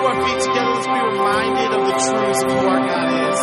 to our feet together. Let's be reminded of the truths of who our God is.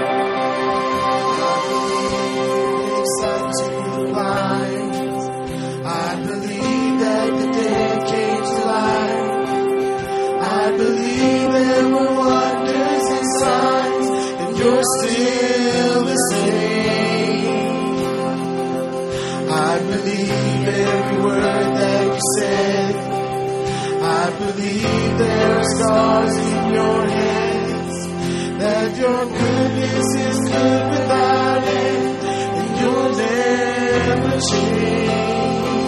I believe that the dead came to life. I believe there were wonders and signs, and you're still the same. I believe every word that you said. I believe there are scars in your hands, that your goodness is good without end, and you'll never change.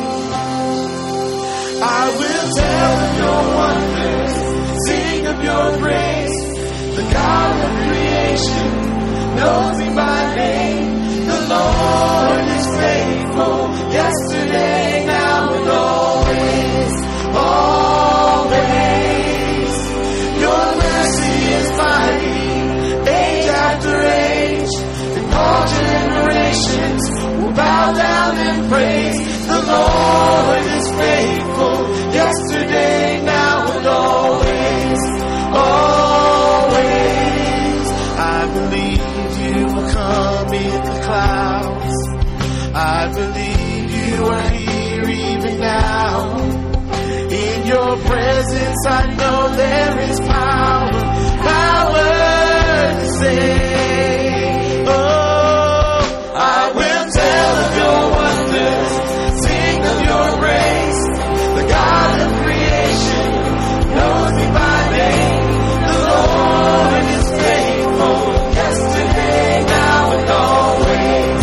I will tell of your wonders, sing of your grace. The God of creation knows me by name. The Lord is faithful, yesterday, now, and always. Always. Your mercy is mighty, age after age, and all generations will bow down and praise. The Lord is faithful, yesterday, now, and always. Always. I believe you will come in the clouds. I believe you are here even now. In your presence, I know there is power to save. Oh, I will tell of your wonders, sing of your grace. The God of creation knows me by name. The Lord is faithful, yesterday, now, and always.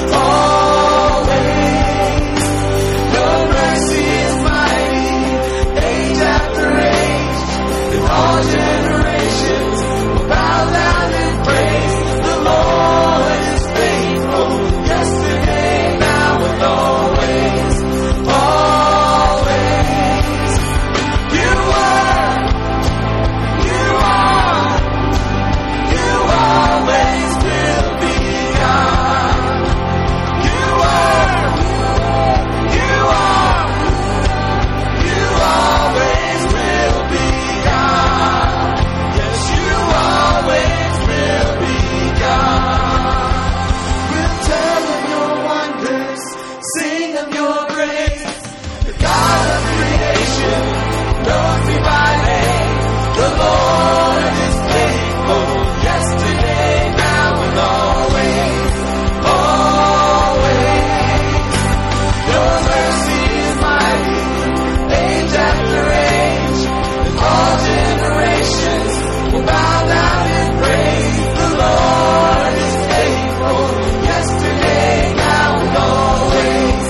Always. Your mercy is mighty, age after age, and all generations will bow down and praise. The Lord is faithful, yesterday, now, and always. Always. You are, you always will be God. You always will be God. Yes, you always will be God. We'll tell of your wonders, sing of your grace. The God of creation knows me by name. The Lord is faithful, yesterday, now, and always. Always. Your mercy is mighty, age after age, and all generations will bow down and praise. The Lord is faithful, yesterday, now, and always.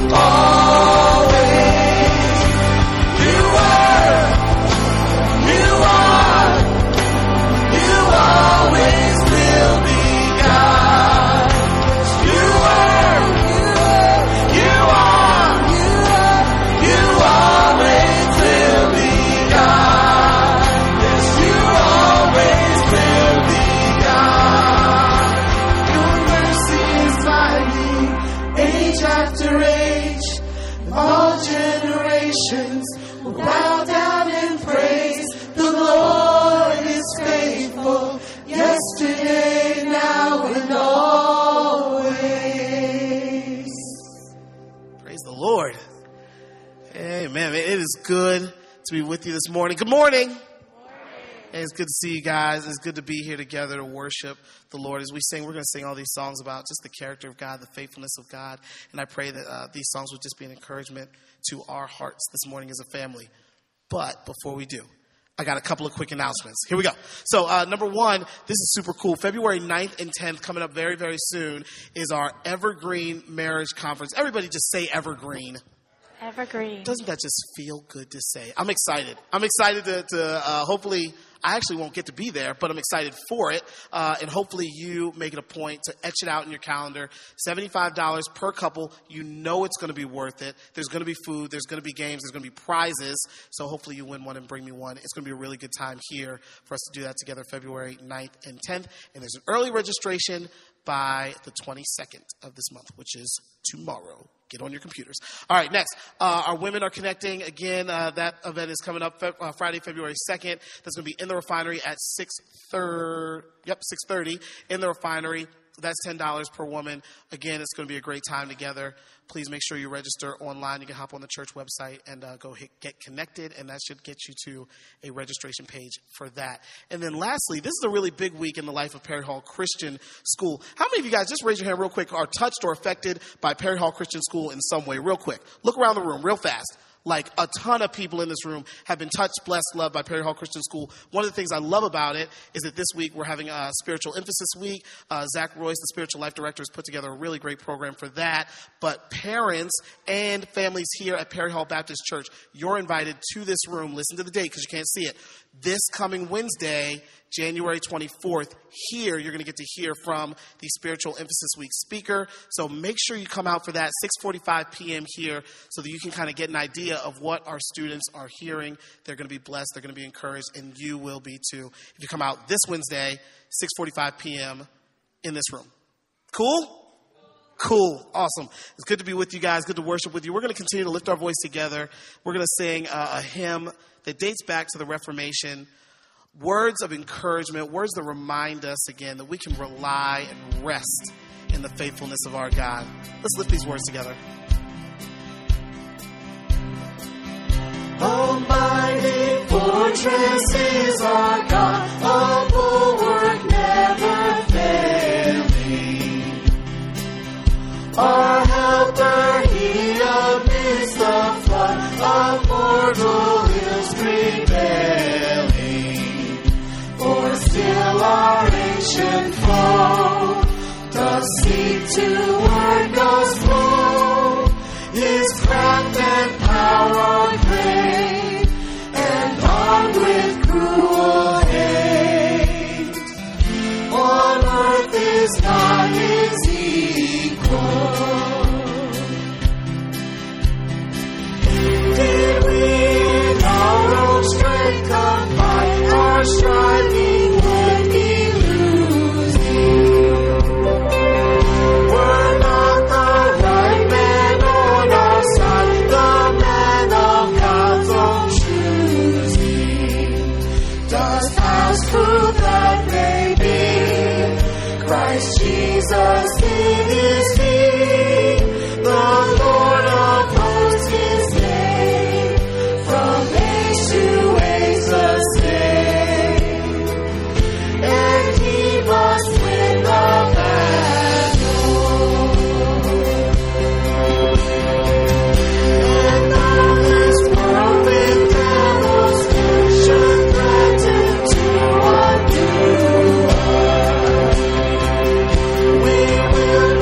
Always. You always will be God. You always will be God. Yes, you always will be God. Your mercy is mighty, age after age, all generations will bow down and praise. The Lord is faithful, yesterday, now, and always. Praise the Lord. Amen. It is good to be with you this morning. Good morning. Hey, it's good to see you guys. It's good to be here together to worship the Lord. As we sing, we're going to sing all these songs about just the character of God, the faithfulness of God. And I pray that these songs would just be an encouragement to our hearts this morning as a family. But before we do, I got a couple of quick announcements. Here we go. So number one, this is super cool. February 9th and 10th, coming up very, very soon, is our Evergreen Marriage Conference. Everybody just say Evergreen. Evergreen. Doesn't that just feel good to say? I'm excited. I'm excited to hopefully, I actually won't get to be there, but I'm excited for it. And hopefully you make it a point to etch it out in your calendar. $75 per couple. You know it's going to be worth it. There's going to be food. There's going to be games. There's going to be prizes. So hopefully you win one and bring me one. It's going to be a really good time here for us to do that together February 9th and 10th. And there's an early registration by the 22nd of this month, which is tomorrow. get on your computers. All right, next. Our Women Are Connecting. Again, that event is coming up Friday, February 2nd. That's going to be in the refinery at 6:30 in the refinery. That's $10 per woman. Again, it's going to be a great time together. Please make sure you register online. You can hop on the church website and go get connected, and that should get you to a registration page for that. And then lastly, this is a really big week in the life of Perry Hall Christian School. How many of you guys, just raise your hand real quick, are touched or affected by Perry Hall Christian School in some way? Real quick. Look around the room real fast. Like a ton of people in this room have been touched, blessed, loved by Perry Hall Christian School. One of the things I love about it is that this week we're having a spiritual emphasis week. Zach Royce, the spiritual life director, has put together a really great program for that. But parents and families here at Perry Hall Baptist Church, you're invited to this room. Listen to the date because you can't see it. This coming Wednesday, January 24th, here, you're going to get to hear from the Spiritual Emphasis Week speaker. So make sure you come out for that, 6:45 p.m. here, so that you can kind of get an idea of what our students are hearing. They're going to be blessed. They're going to be encouraged, and you will be too. If you come out this Wednesday, 6:45 p.m. in this room. Cool? Cool. Awesome. It's good to be with you guys. Good to worship with you. We're going to continue to lift our voice together. We're going to sing a hymn that dates back to the Reformation. Words of encouragement, words that remind us again that we can rely and rest in the faithfulness of our God. Let's lift these words together. Almighty fortress is our God, a bulwark never failing. Our helper, he amidst the flood of mortal ills prevailing. For still our ancient foe does seek to ward us low. His craft and power are great, and armed with cruel hate. On earth is not his equal. Did we in our own strength confide, our striving would be losing. Were not the right man on our side, the man of God's own choosing. Dost ask who that may be? Christ Jesus it is he, the Lord of hosts his name, from age to age the same, and he must win the battle. And all this world with demonstration threaten to undo us. We will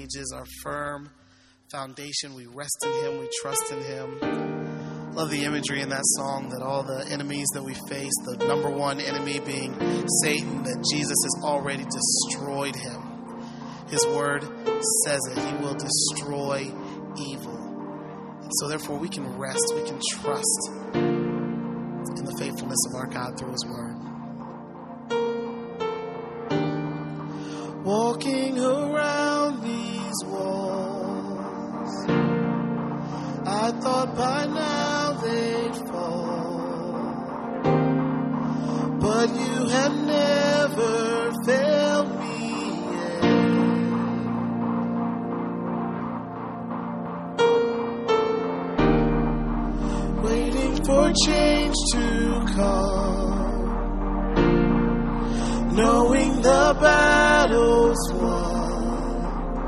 is our firm foundation. We rest in him. We trust in him. Love the imagery in that song that all the enemies that we face, the number one enemy being Satan, that Jesus has already destroyed him. His word says it. He will destroy evil. And so therefore we can rest, we can trust in the faithfulness of our God through his word. Walking around these walls, I thought by now they'd fall, but you have never failed me yet. Waiting for change to come, knowing the battle's won,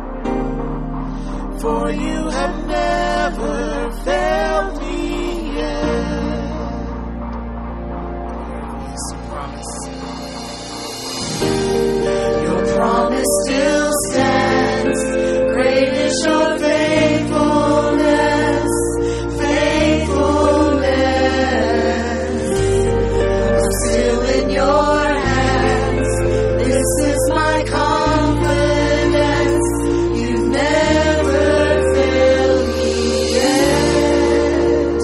for you have never failed me yet. Your promise still stands. Great is your faithfulness, faithfulness. I'm still in your hands. This is my confidence. You've never failed me yet.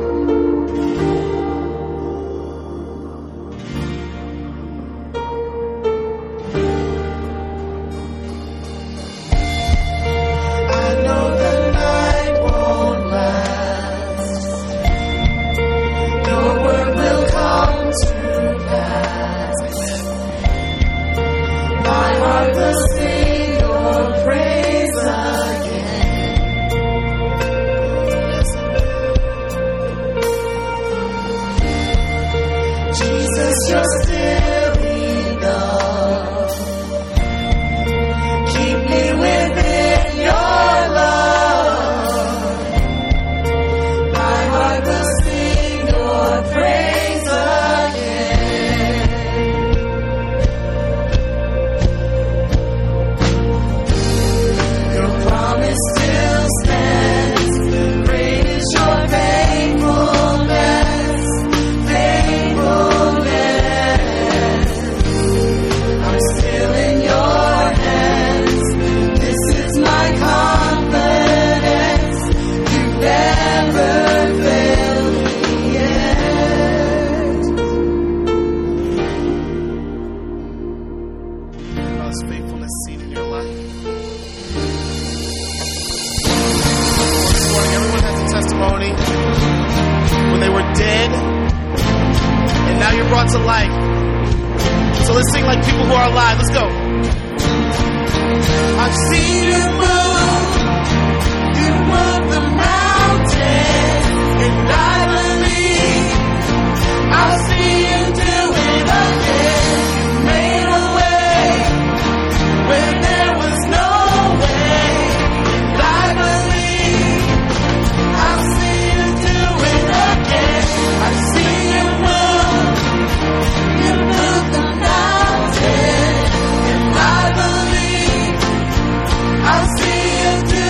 I know the night won't last. Your word will come to pass. My heart will sing your praise again. Jesus, you're still enough. Keep me within your love. My heart will sing your praise again. Your promise still stands. Great is your faithfulness, faithfulness. I'm still in your hands. This is my confidence. You've never failed me yet. God's faithfulness seen in your life. This morning, everyone has a testimony when they were dead, and now you're brought to life. So let's sing like people who are alive. Let's go. I've seen you move. You move the mountains, and I believe I'll see you do it again. You made a way when there was no way, and I believe I'll see you do it again. I've seen you move. You move the mountains, and I believe I'll see you do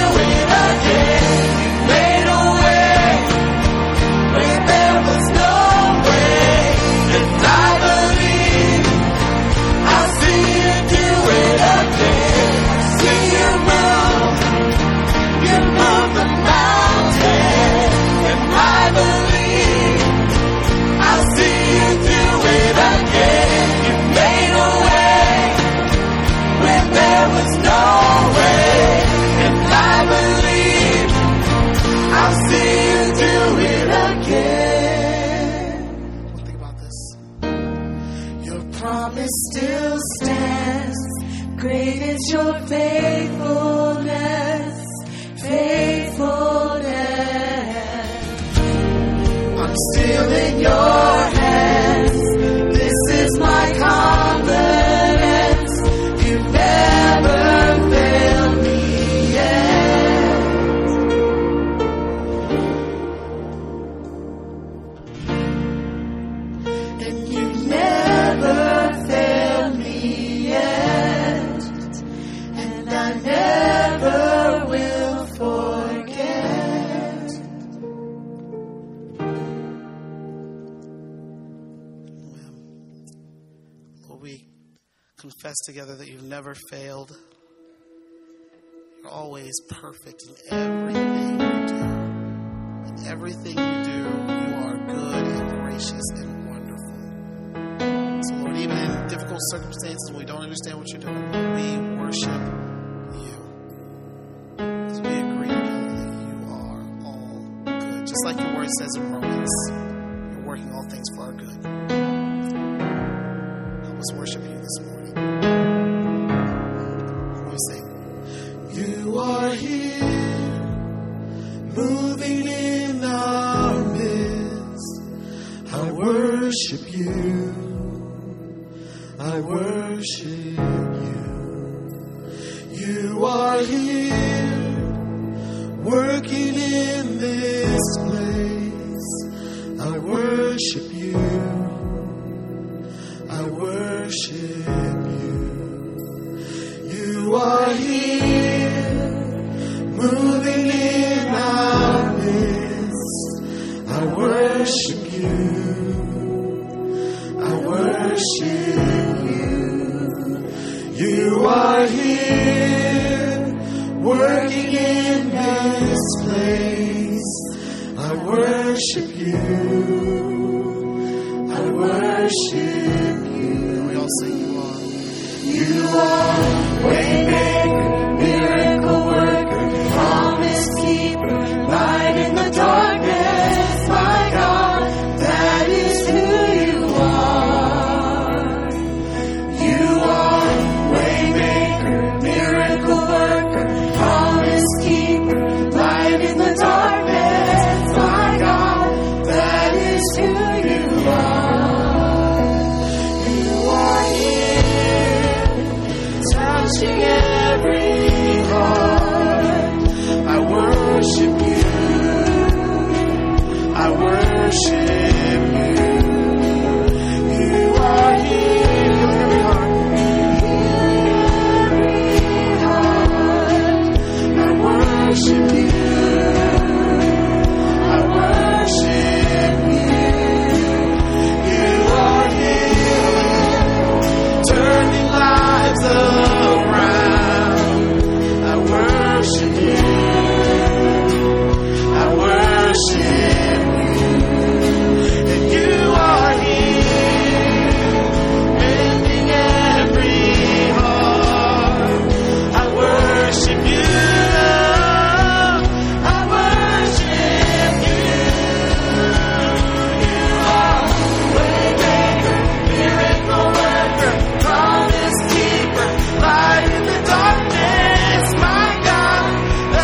confess together that you've never failed. You're always perfect in everything you do. In everything you do, you are good and gracious and wonderful. So, Lord, even in difficult circumstances when we don't understand what you're doing, Lord, we worship you. As we agree together that you are all good. Just like your word says in Romans, you're working all things for our good. Help us worship you this morning. We sing. You are here, moving in our midst. I worship you. I worship you. You are here, working in this place. I worship you. I worship you. You are here, moving in our midst. I worship you. I worship you. You are here, working in this place. I worship you. I worship you. We all sing you are. You are waymaker, miracle worker, promise keeper, light in the darkness, my God, that is who you are. You are waymaker, miracle worker, promise keeper, light in the darkness, my God, that is who you are. You are here, touching every heart. I worship you. I worship you. You are here, healing every heart. I worship you. I worship you. You are here, turning lives around. I worship you. I worship you. And you are here, mending every heart. I worship you. I worship you. You are waymaker, miracle worker, promise keeper, light in the darkness, my God.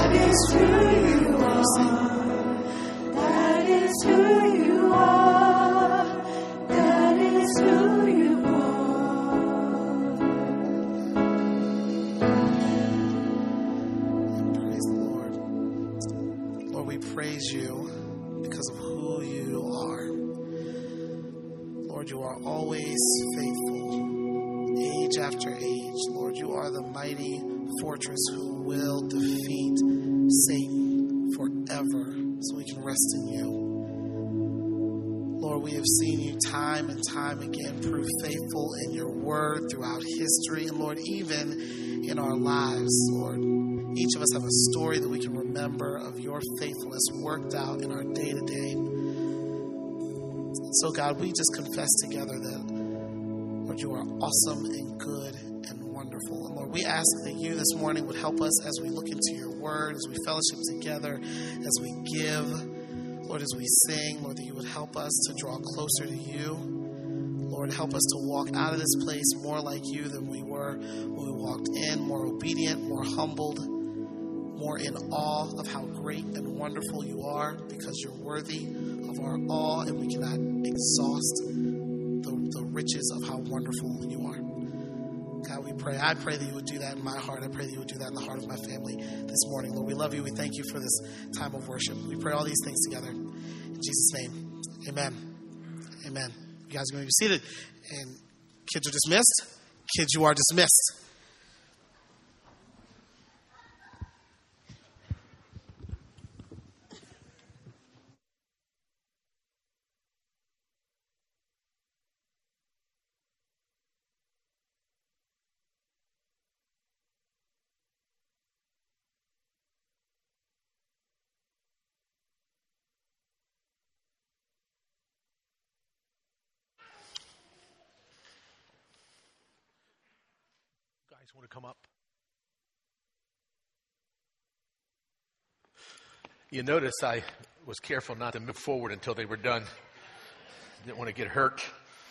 That is who you are. That is who you are. That is who you are. Praise the Lord. Lord, we praise you because of who you are. Lord, you are always faithful, age after age. Lord, you are the mighty fortress who will defeat Satan forever, so we can rest in you. Lord, we have seen you time and time again prove faithful in your word throughout history, and Lord, even in our lives, Lord. Each of us have a story that we can remember of your faithfulness worked out in our day-to-day. So, God, we just confess together that, Lord, you are awesome and good and wonderful. And, Lord, we ask that you this morning would help us as we look into your word, as we fellowship together, as we give, Lord, as we sing, Lord, that you would help us to draw closer to you. Lord, help us to walk out of this place more like you than we were when we walked in, more obedient, more humbled, more in awe of how great and wonderful you are, because you're worthy of our awe, and we cannot exhaust the riches of how wonderful you are. God, we pray. I pray that you would do that in my heart. I pray that you would do that in the heart of my family this morning. Lord, we love you. We thank you for this time of worship. We pray all these things together. In Jesus' name, amen. Amen. You guys are going to be seated. And kids are dismissed. Kids, you are dismissed. Want to come up? You notice I was careful not to move forward until they were done. Didn't want to get hurt.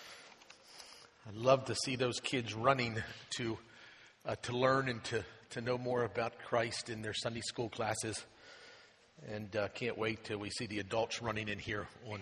I love to see those kids running to learn and to know more about Christ in their Sunday school classes. And can't wait till we see the adults running in here on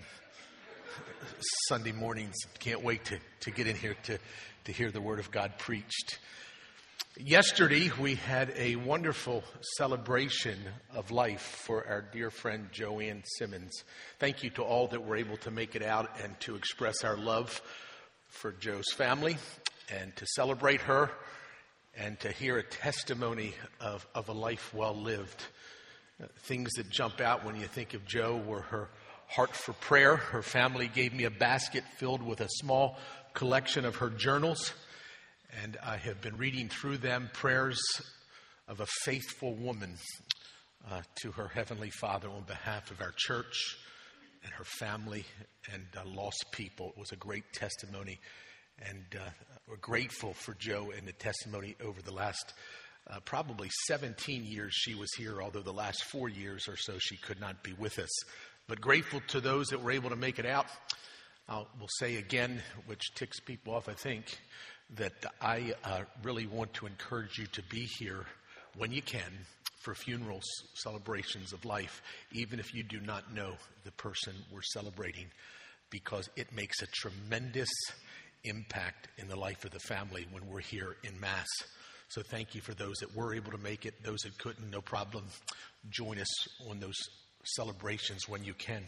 Sunday mornings. Can't wait to get in here to hear the Word of God preached. Yesterday, we had a wonderful celebration of life for our dear friend Joanne Simmons. Thank you to all that were able to make it out and to express our love for Joe's family and to celebrate her and to hear a testimony of a life well lived. Things that jump out when you think of Joe were her heart for prayer. Her family gave me a basket filled with a small collection of her journals. And I have been reading through them, prayers of a faithful woman to her Heavenly Father on behalf of our church and her family and lost people. It was a great testimony, and we're grateful for Joe and the testimony over the last probably 17 years she was here, although the last 4 years or so she could not be with us. But grateful to those that were able to make it out. We'll say again, which ticks people off, I think, that I really want to encourage you to be here when you can for funerals, celebrations of life, even if you do not know the person we're celebrating, because it makes a tremendous impact in the life of the family when we're here in Mass. So thank you for those that were able to make it. Those that couldn't, no problem. Join us on those celebrations when you can.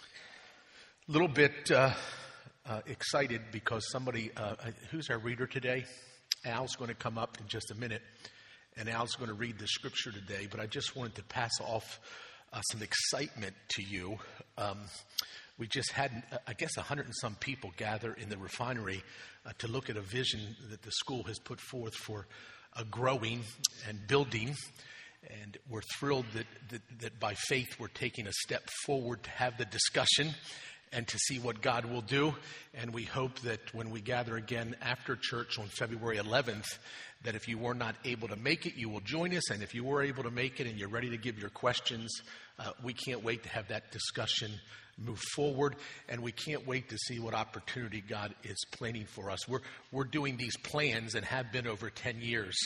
A little bit excited because somebody, who's our reader today? Al's going to come up in just a minute, and Al's going to read the scripture today, but I just wanted to pass off some excitement to you. We just had, I guess, 100 and some people gather in the refinery to look at a vision that the school has put forth for growing and building. And we're thrilled that by faith we're taking a step forward to have the discussion and to see what God will do. And we hope that when we gather again after church on February 11th, that if you were not able to make it, you will join us. And if you were able to make it and you're ready to give your questions, we can't wait to have that discussion move forward. And we can't wait to see what opportunity God is planning for us. We're doing these plans and have been over 10 years.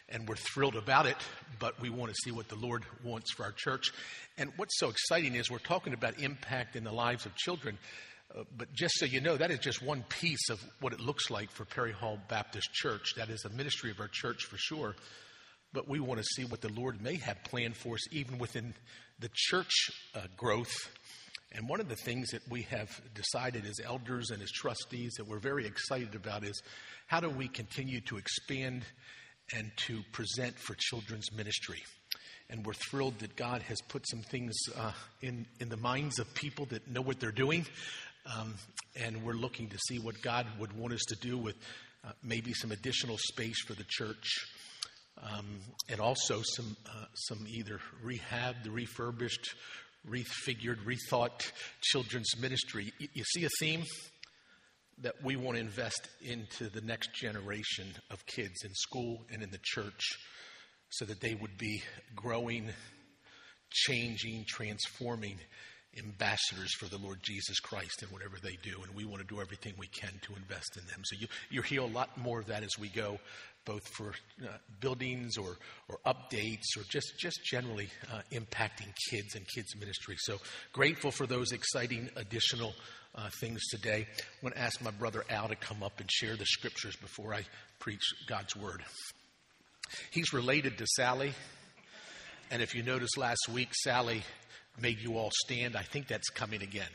and we're thrilled about it, but we want to see what the Lord wants for our church. And what's so exciting is we're talking about impact in the lives of children, but just so you know, that is just one piece of what it looks like for Perry Hall Baptist Church. That is a ministry of our church for sure, but we want to see what the Lord may have planned for us even within the church growth. And one of the things that we have decided as elders and as trustees that we're very excited about is how do we continue to expand and to present for children's ministry. And we're thrilled that God has put some things in the minds of people that know what they're doing. And we're looking to see what God would want us to do with maybe some additional space for the church. And also some either rehabbed, refurbished, refigured, rethought children's ministry. You see a theme? That we want to invest into the next generation of kids in school and in the church so that they would be growing, changing, transforming ambassadors for the Lord Jesus Christ in whatever they do. And we want to do everything we can to invest in them. So you'll hear a lot more of that as we go, both for buildings or updates or just generally impacting kids and kids ministry. So grateful for those exciting additional things today. I want to ask my brother Al to come up and share the scriptures before I preach God's word. He's related to Sally. And if you noticed last week, Sally made you all stand. I think that's coming again.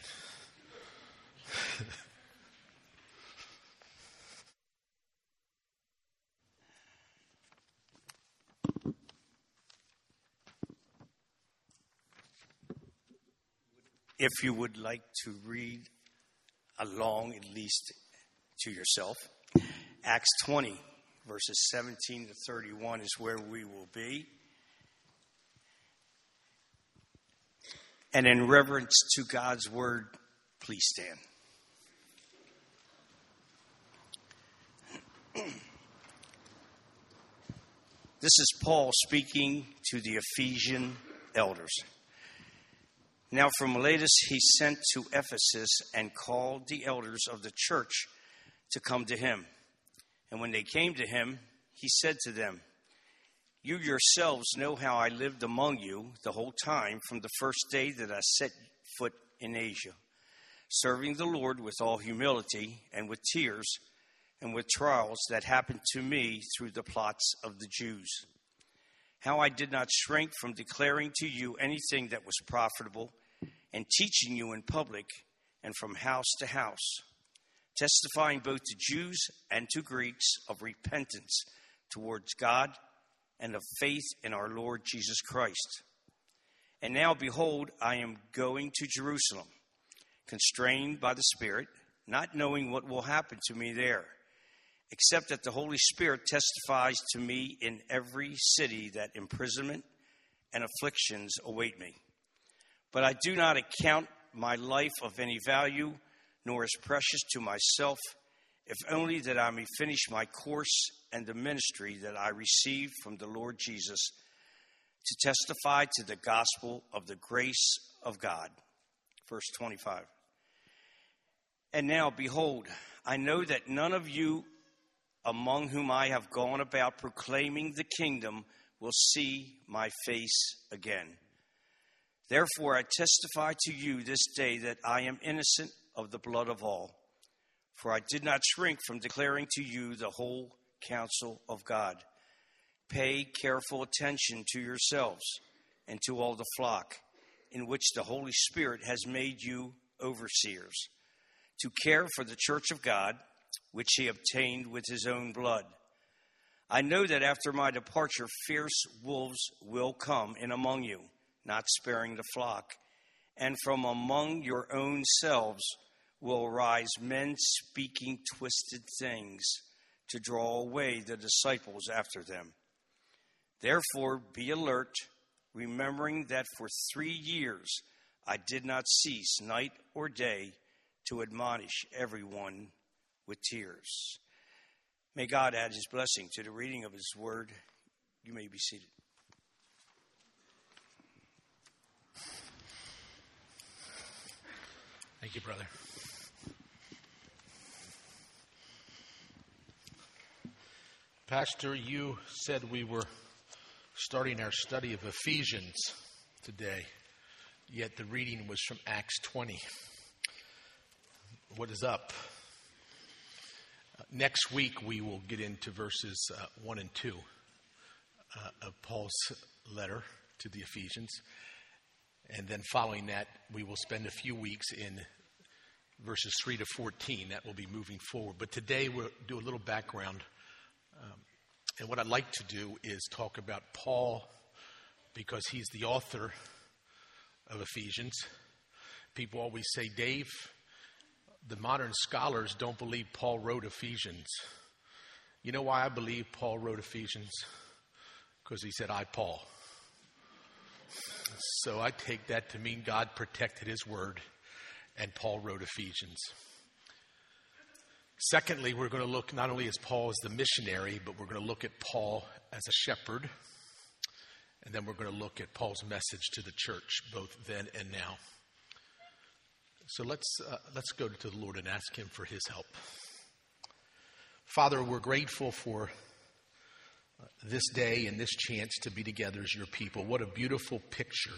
If you would like to read along, at least to yourself, Acts 20, verses 17 to 31 is where we will be. And in reverence to God's word, please stand. This is Paul speaking to the Ephesian elders. Now from Miletus he sent to Ephesus and called the elders of the church to come to him. And when they came to him, he said to them, "You yourselves know how I lived among you the whole time from the first day that I set foot in Asia, serving the Lord with all humility and with tears and with trials that happened to me through the plots of the Jews. How I did not shrink from declaring to you anything that was profitable and teaching you in public and from house to house, testifying both to Jews and to Greeks of repentance towards God and of faith in our Lord Jesus Christ. And now, behold, I am going to Jerusalem, constrained by the Spirit, not knowing what will happen to me there, except that the Holy Spirit testifies to me in every city that imprisonment and afflictions await me. But I do not account my life of any value, nor as precious to myself, if only that I may finish my course and the ministry that I received from the Lord Jesus, to testify to the gospel of the grace of God." Verse 25. "And now, behold, I know that none of you among whom I have gone about proclaiming the kingdom will see my face again. Therefore, I testify to you this day that I am innocent of the blood of all. For I did not shrink from declaring to you the whole counsel of God. Pay careful attention to yourselves and to all the flock, in which the Holy Spirit has made you overseers, to care for the church of God, which he obtained with his own blood. I know that after my departure, fierce wolves will come in among you, not sparing the flock. And from among your own selves will arise men speaking twisted things to draw away the disciples after them. Therefore, be alert, remembering that for 3 years I did not cease night or day to admonish everyone with tears." May God add his blessing to the reading of his word. You may be seated. Thank you, brother. Pastor, you said we were starting our study of Ephesians today, yet the reading was from Acts 20. What is up? Next week we will get into verses 1 and 2 of Paul's letter to the Ephesians. And then following that, we will spend a few weeks in verses 3 to 14. That will be moving forward. But today we'll do a little background. And what I'd like to do is talk about Paul, because he's the author of Ephesians. People always say, Dave, the modern scholars don't believe Paul wrote Ephesians. You know why I believe Paul wrote Ephesians? Because he said, I, Paul. So I take that to mean God protected his word, and Paul wrote Ephesians. Secondly, we're going to look not only as Paul as the missionary, but we're going to look at Paul as a shepherd. And then we're going to look at Paul's message to the church, both then and now. So let's go to the Lord and ask him for his help. Father, we're grateful for this day and this chance to be together as your people. What a beautiful picture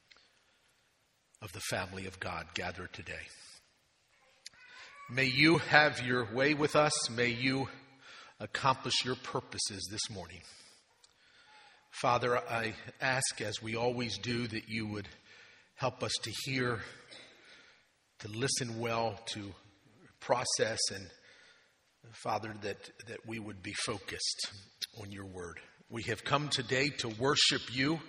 of the family of God gathered today. May you have your way with us. May you accomplish your purposes this morning. Father, I ask, as we always do, that you would help us to hear, to listen well, to process, and Father, that we would be focused on your word. We have come today to worship you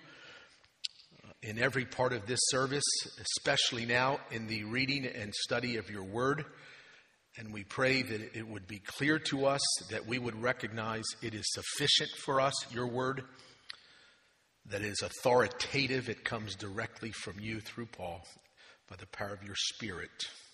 in every part of this service, especially now in the reading and study of your word. And we pray that it would be clear to us, that we would recognize it is sufficient for us, your word, that it is authoritative. It comes directly from you through Paul by the power of your Spirit.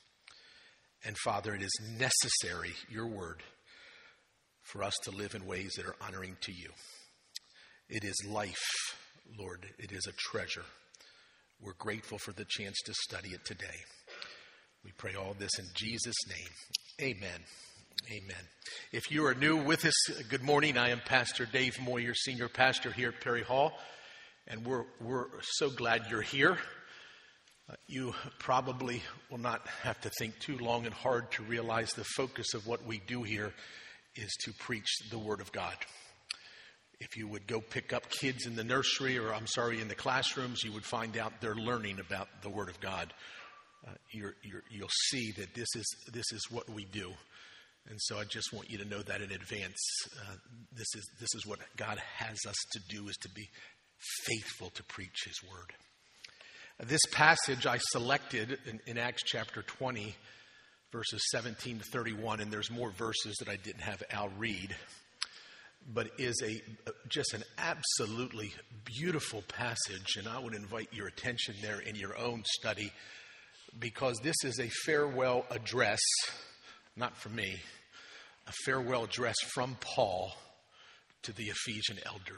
And Father, it is necessary, your word, for us to live in ways that are honoring to you. It is life, Lord. It is a treasure. We're grateful for the chance to study it today. We pray all this in Jesus' name. Amen. Amen. If you are new with us, good morning. I am Pastor Dave Moyer, Senior Pastor here at Perry Hall. And we're so glad you're here. You probably will not have to think too long and hard to realize the focus of what we do here is to preach the Word of God. If you would go pick up kids in the nursery, or in the classrooms, you would find out they're learning about the Word of God. You'll see that this is what we do. And so I just want you to know that in advance. This is what God has us to do, is to be faithful to preach his word. This passage I selected in Acts chapter 20, verses 17 to 31, and there's more verses that I didn't have Al read, but is just an absolutely beautiful passage, and I would invite your attention there in your own study, because this is a farewell address, not from me, a farewell address from Paul to the Ephesian elders.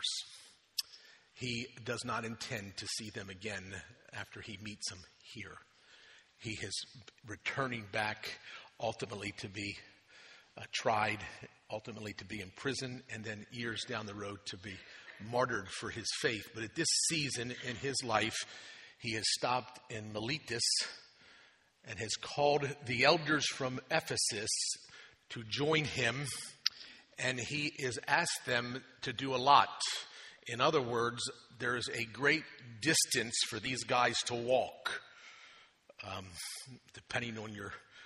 He does not intend to see them again after he meets them here. He is returning back ultimately to be tried, ultimately to be in prison, and then years down the road to be martyred for his faith. But at this season in his life, he has stopped in Miletus and has called the elders from Ephesus to join him, and he has asked them to do a lot. In other words, there is a great distance for these guys to walk. Depending on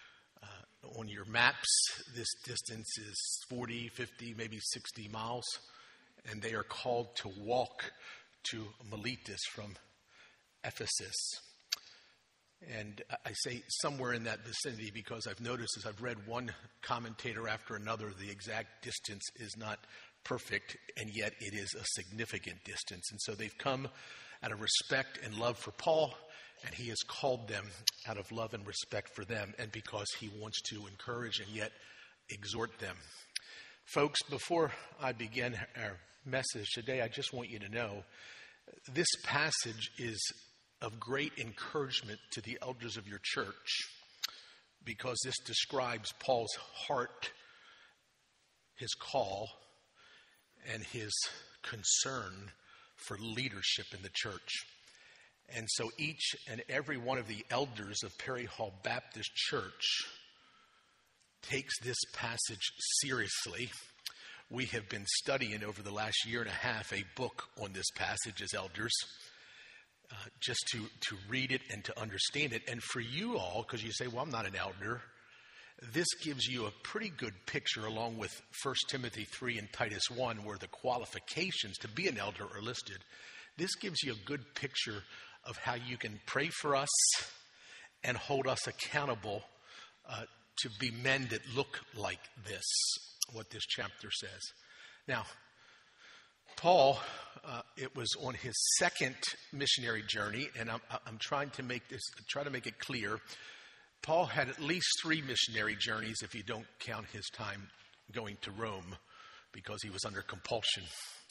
your maps, this distance is 40, 50, maybe 60 miles, and they are called to walk to Miletus from Ephesus. And I say somewhere in that vicinity because I've noticed as I've read one commentator after another, the exact distance is not perfect, and yet it is a significant distance. And so they've come out of respect and love for Paul, and he has called them out of love and respect for them, and because he wants to encourage and yet exhort them. Folks, before I begin our message today, I just want you to know this passage is of great encouragement to the elders of your church, because this describes Paul's heart, his call, and his concern for leadership in the church. And so each and every one of the elders of Perry Hall Baptist Church takes this passage seriously. We have been studying over the last year and a half a book on this passage as elders, just to read it and to understand it. And for you all, because you say, well, I'm not an elder, this gives you a pretty good picture, along with 1 Timothy 3 and Titus 1, where the qualifications to be an elder are listed. This gives you a good picture of how you can pray for us and hold us accountable to be men that look like this, what this chapter says. Now, Paul, it was on his second missionary journey, and I'm trying to make it clear. Paul had at least 3 missionary journeys if you don't count his time going to Rome, because he was under compulsion.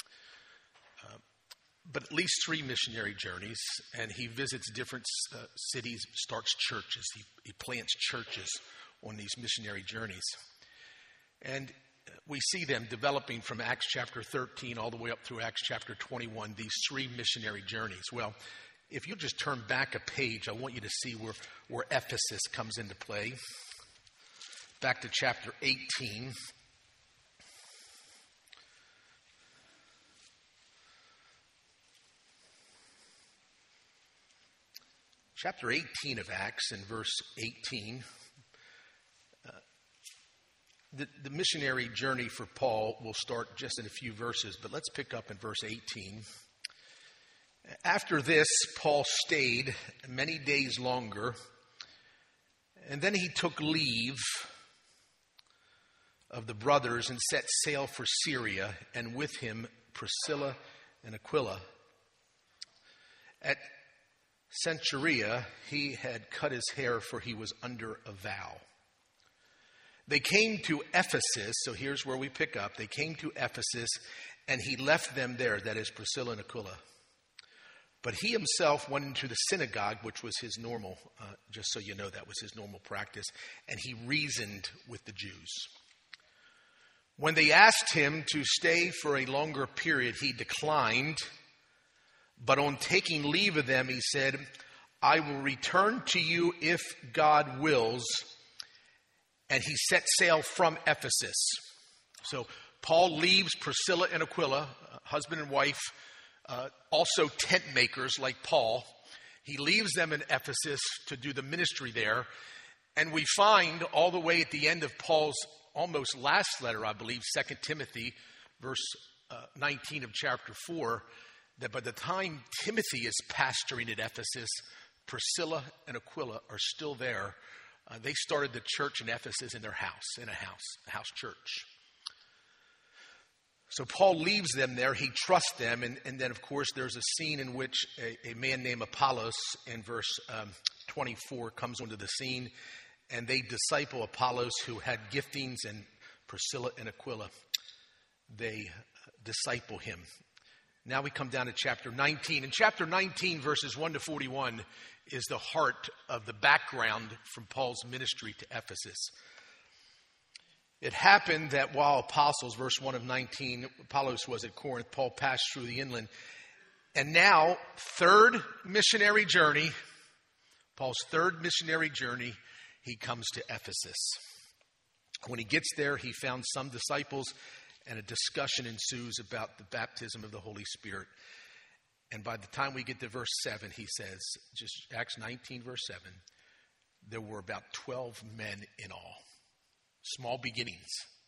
But at least 3 missionary journeys, and he visits different cities, starts churches. He plants churches on these missionary journeys. And we see them developing from Acts chapter 13 all the way up through Acts chapter 21, these 3 missionary journeys. Well, if you just turn back a page, I want you to see where Ephesus comes into play. Back to chapter 18. Chapter 18 of Acts and verse 18. The missionary journey for Paul will start just in a few verses, but let's pick up in verse 18. After this, Paul stayed many days longer, and then he took leave of the brothers and set sail for Syria, and with him Priscilla and Aquila. At Cenchrea, he had cut his hair, for he was under a vow. They came to Ephesus, so here's where we pick up. They came to Ephesus, and he left them there, that is Priscilla and Aquila. But he himself went into the synagogue, which was his normal, just so you know, that was his normal practice, and he reasoned with the Jews. When they asked him to stay for a longer period, he declined. But on taking leave of them, he said, I will return to you if God wills. And he set sail from Ephesus. So Paul leaves Priscilla and Aquila, husband and wife, also tent makers like Paul. He leaves them in Ephesus to do the ministry there. And we find all the way at the end of Paul's almost last letter, I believe, 2 Timothy, verse 19 of chapter 4, that by the time Timothy is pastoring at Ephesus, Priscilla and Aquila are still there. They started the church in Ephesus in their house, a house church. So Paul leaves them there. He trusts them. And then, of course, there's a scene in which a man named Apollos in verse 24 comes onto the scene. And they disciple Apollos, who had giftings, and Priscilla and Aquila, they disciple him. Now we come down to chapter 19. In chapter 19, verses 1 to 41, is the heart of the background from Paul's ministry to Ephesus. It happened that while Apollos, verse 1 of 19, Apollos was at Corinth, Paul passed through the inland. And now, third missionary journey, Paul's third missionary journey, he comes to Ephesus. When he gets there, he found some disciples, and a discussion ensues about the baptism of the Holy Spirit. And by the time we get to verse 7, he says, just Acts 19, verse 7, there were about 12 men in all. Small beginnings.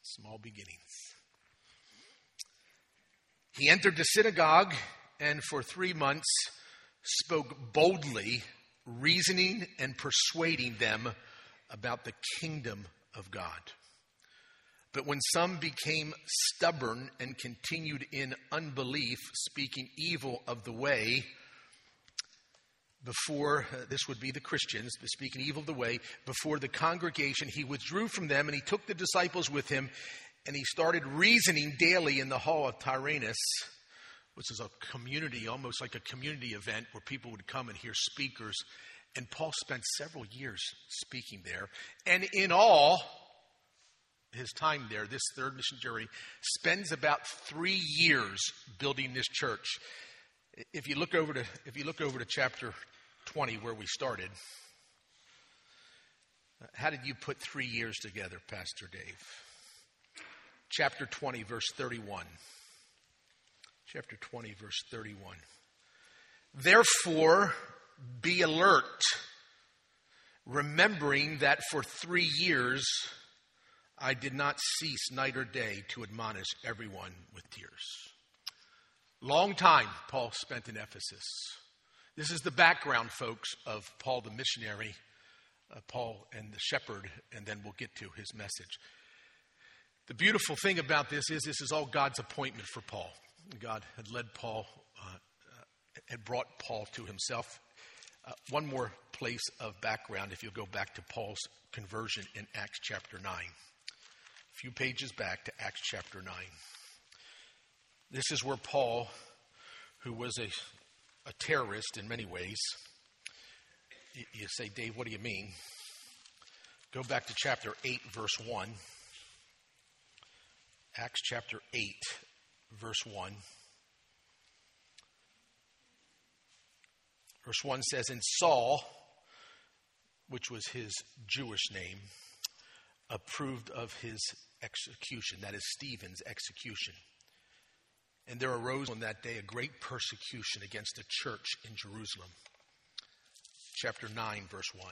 He entered the synagogue and for 3 months spoke boldly, reasoning and persuading them about the kingdom of God. But when some became stubborn and continued in unbelief, speaking evil of the way, this would be the Christians, speaking evil of the way, before the congregation, he withdrew from them, and he took the disciples with him, and he started reasoning daily in the hall of Tyrannus, which is a community, almost like a community event where people would come and hear speakers. And Paul spent several years speaking there. And in all, his time there, this third mission journey, spends about 3 years building this church. If you look over to chapter 20 where we started, how did you put 3 years together, Pastor Dave? Chapter 20, verse 31. Chapter 20, verse 31. Therefore, be alert, remembering that for 3 years I did not cease night or day to admonish everyone with tears. Long time Paul spent in Ephesus. This is the background, folks, of Paul the missionary, Paul and the shepherd, and then we'll get to his message. The beautiful thing about this is all God's appointment for Paul. God had led Paul, had brought Paul to himself. One more place of background, if you'll go back to Paul's conversion in Acts chapter 9. A few pages back to Acts chapter 9. This is where Paul, who was a terrorist in many ways. You say, Dave, what do you mean? Go back to chapter 8, verse 1. Acts chapter 8, verse 1. Verse 1 says, and Saul, which was his Jewish name, approved of his execution, that is Stephen's execution. And there arose on that day a great persecution against the church in Jerusalem. Chapter 9, verse 1.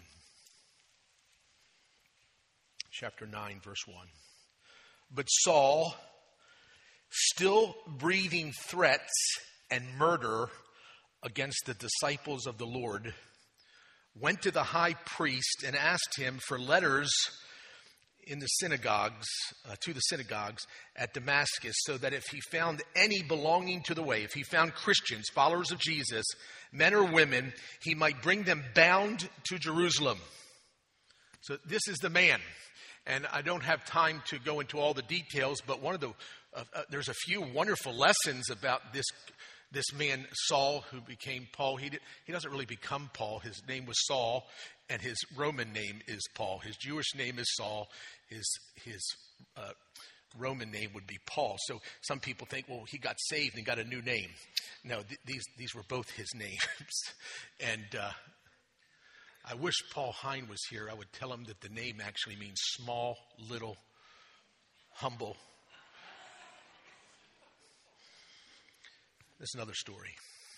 Chapter 9, verse 1. But Saul, still breathing threats and murder against the disciples of the Lord, went to the high priest and asked him for letters in the synagogues, to the synagogues at Damascus, so that if he found any belonging to the way, if he found Christians, followers of Jesus, men or women, he might bring them bound to Jerusalem. So this is the man. And I don't have time to go into all the details, but there's a few wonderful lessons about this man Saul, who became Paul. He doesn't really become Paul. His name was Saul, and his Roman name is Paul. His Jewish name is Saul. His Roman name would be Paul. So some people think, well, he got saved and got a new name. No, these were both his names. And I wish Paul Hine was here. I would tell him that the name actually means small, little, humble. That's another story.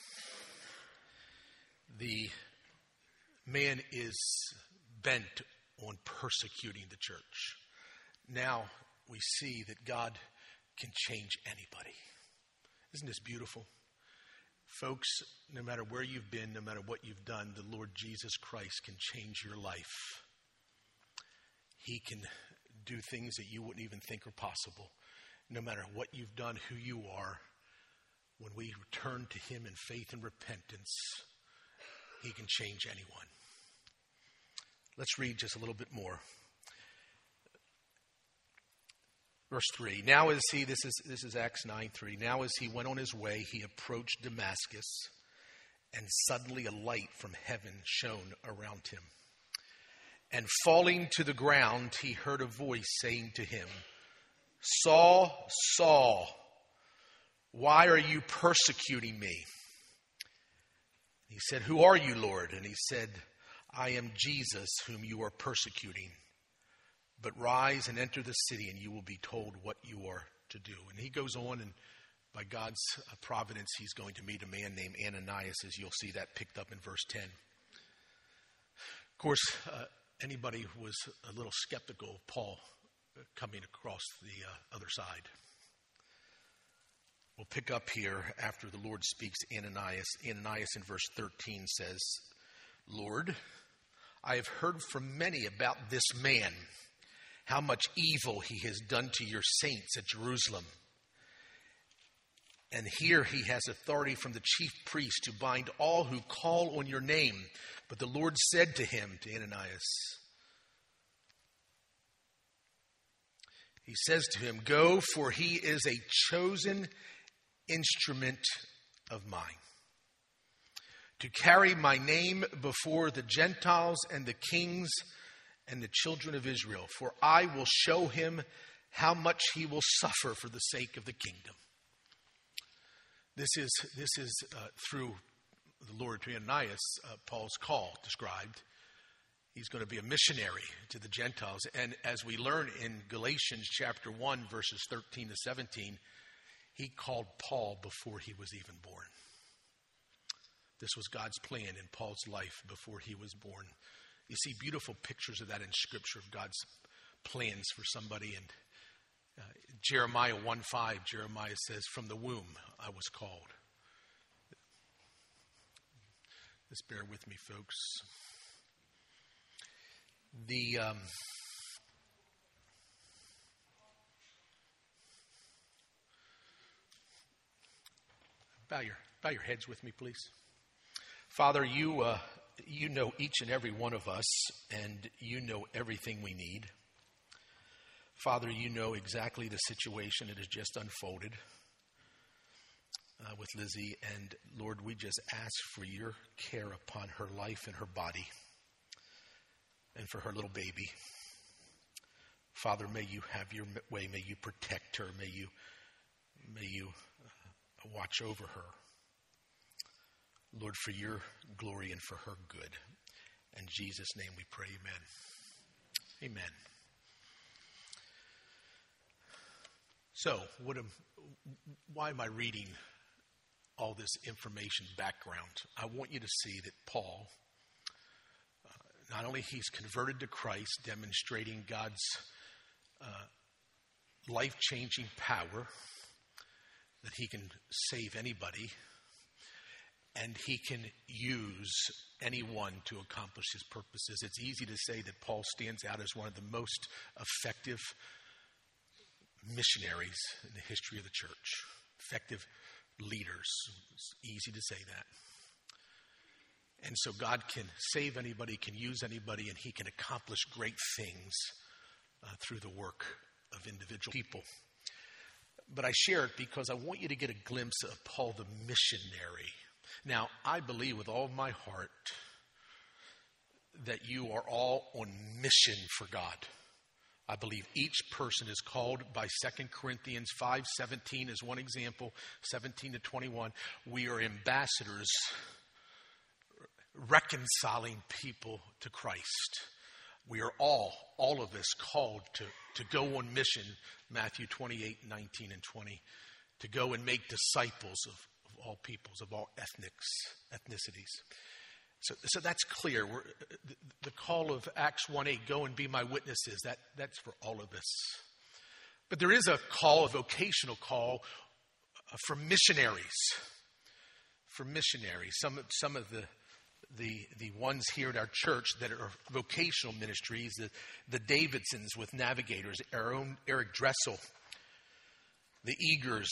The man is bent on persecuting the church. Now we see that God can change anybody. Isn't this beautiful? Folks, no matter where you've been, no matter what you've done, the Lord Jesus Christ can change your life. He can do things that you wouldn't even think are possible. No matter what you've done, who you are, when we return to him in faith and repentance, he can change anyone. Let's read just a little bit more. Verse 3, now as he, this is Acts 9:3, now as he went on his way, he approached Damascus, and suddenly a light from heaven shone around him. And falling to the ground, he heard a voice saying to him, Saul, Saul, why are you persecuting me? He said, who are you, Lord? And he said, I am Jesus whom you are persecuting. But rise and enter the city, and you will be told what you are to do. And he goes on, and by God's providence, he's going to meet a man named Ananias, as you'll see that picked up in verse 10. Of course, anybody who was a little skeptical of Paul coming across the other side. We'll pick up here after the Lord speaks to Ananias. Ananias in verse 13 says, Lord, I have heard from many about this man, how much evil he has done to your saints at Jerusalem. And here he has authority from the chief priest to bind all who call on your name. But the Lord said to him, to Ananias, he says to him, go, for he is a chosen instrument of mine, to carry my name before the Gentiles and the kings and the children of Israel. For I will show him how much he will suffer for the sake of the kingdom. This is through the Lord to Ananias, Paul's call described. He's going to be a missionary to the Gentiles. And as we learn in Galatians chapter 1, verses 13 to 17, he called Paul before he was even born. This was God's plan in Paul's life before he was born. You see beautiful pictures of that in Scripture, of God's plans for somebody. And Jeremiah 1:5, Jeremiah says, "From the womb I was called." Just bear with me, folks. Bow your heads with me, please. Father, you know each and every one of us, and you know everything we need. Father, you know exactly the situation that has just unfolded with Lizzie. And Lord, we just ask for your care upon her life and her body and for her little baby. Father, may you have your way. May you protect her. May you watch over her. Lord, for your glory and for her good. In Jesus' name we pray, amen. Amen. So, why am I reading all this information background? I want you to see that Paul, not only he's converted to Christ, demonstrating God's life-changing power, that he can save anybody, and he can use anyone to accomplish his purposes. It's easy to say that Paul stands out as one of the most effective missionaries in the history of the church. Effective leaders. It's easy to say that. And so God can save anybody, can use anybody, and he can accomplish great things through the work of individual people. But I share it because I want you to get a glimpse of Paul the missionary. Now, I believe with all of my heart that you are all on mission for God. I believe each person is called by 2 Corinthians 5:17 as one example, 17 to 21. We are ambassadors reconciling people to Christ. We are all of us called to go on mission, Matthew 28:19 and 20, to go and make disciples of all peoples, of all ethnicities. So that's clear. The call of Acts 1:8, go and be my witnesses, that's for all of us. But there is a call, a vocational call for missionaries. For missionaries. Some of the ones here at our church that are vocational ministries, the Davidsons with Navigators, our own Eric Dressel, the Eagers,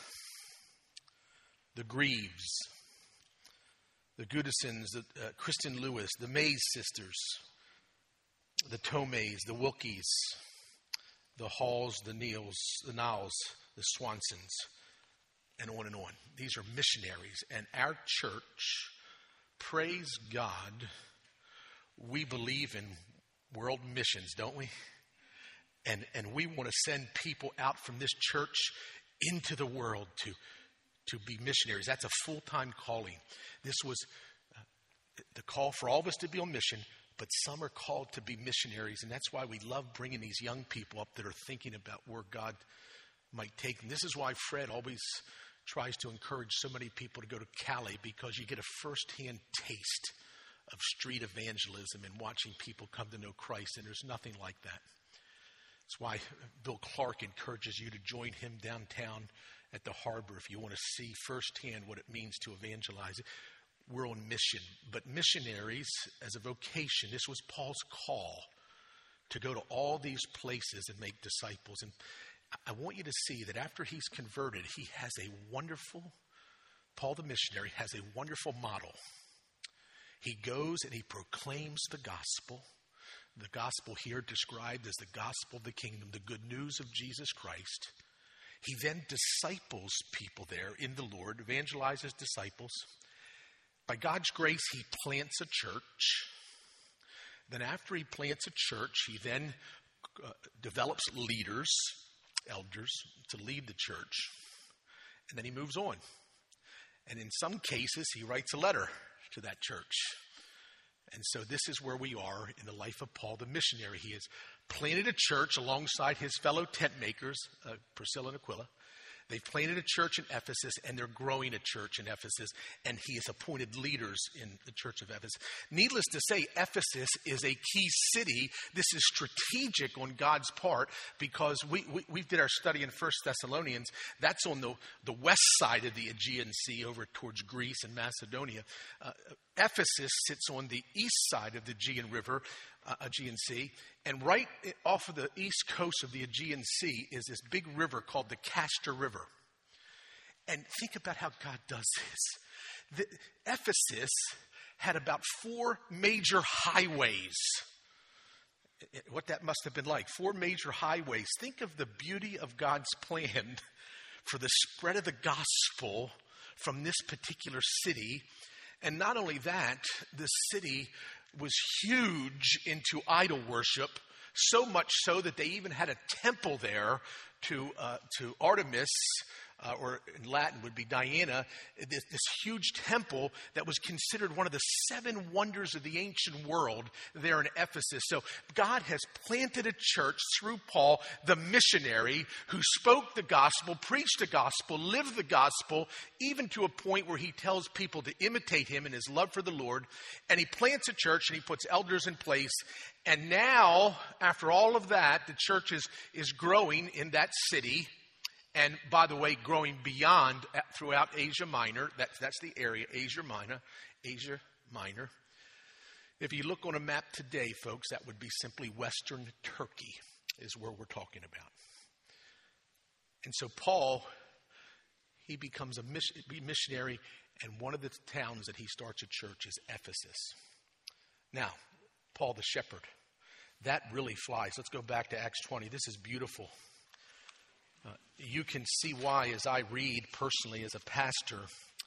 the Greaves, the Goodisons, Kristen Lewis, the Mays sisters, the Tomays, the Wilkies, the Halls, the Niles, the Swansons, and on and on. These are missionaries. And our church, praise God, we believe in world missions, don't we? And we want to send people out from this church into the world to be missionaries. That's a full-time calling. This was the call for all of us to be on mission, but some are called to be missionaries, and that's why we love bringing these young people up that are thinking about where God might take them. This is why Fred always tries to encourage so many people to go to Cali, because you get a first-hand taste of street evangelism and watching people come to know Christ, and there's nothing like that. That's why Bill Clark encourages you to join him downtown at the harbor if you want to see firsthand what it means to evangelize. We're on mission. But missionaries as a vocation, this was Paul's call to go to all these places and make disciples. And I want you to see that after he's converted, he has a wonderful, Paul the missionary has a wonderful model. He goes and he proclaims the gospel. The gospel here described as the gospel of the kingdom, the good news of Jesus Christ. He then disciples people there in the Lord, evangelizes disciples. By God's grace, he plants a church. Then after he plants a church, he then develops leaders elders to lead the church, and then he moves on. And in some cases, he writes a letter to that church. And so this is where we are in the life of Paul, the missionary. He has planted a church alongside his fellow tent makers, Priscilla and Aquila. They've planted a church in Ephesus, and they're growing a church in Ephesus, and he has appointed leaders in the church of Ephesus. Needless to say, Ephesus is a key city. This is strategic on God's part, because we did our study in 1 Thessalonians. That's on the west side of the Aegean Sea over towards Greece and Macedonia. Ephesus sits on the east side of the Aegean Sea, and right off of the east coast of the Aegean Sea is this big river called the Castor River. And think about how God does this. Ephesus had about 4 major highways. What that must have been like, 4 major highways. Think of the beauty of God's plan for the spread of the gospel from this particular city. And not only that, the city was huge into idol worship, so much so that they even had a temple there to Artemis, or in Latin would be Diana, this huge temple that was considered one of the 7 wonders of the ancient world there in Ephesus. So God has planted a church through Paul, the missionary, who spoke the gospel, preached the gospel, lived the gospel, even to a point where he tells people to imitate him in his love for the Lord. And he plants a church and he puts elders in place. And now, after all of that, the church is growing in that city. And by the way, growing beyond throughout Asia Minor. That's the area, Asia Minor. If you look on a map today, folks, that would be simply Western Turkey is where we're talking about. And so Paul, he becomes a missionary, and one of the towns that he starts a church is Ephesus. Now, Paul the shepherd, that really flies. Let's go back to Acts 20. This is beautiful. You can see why, as I read personally as a pastor,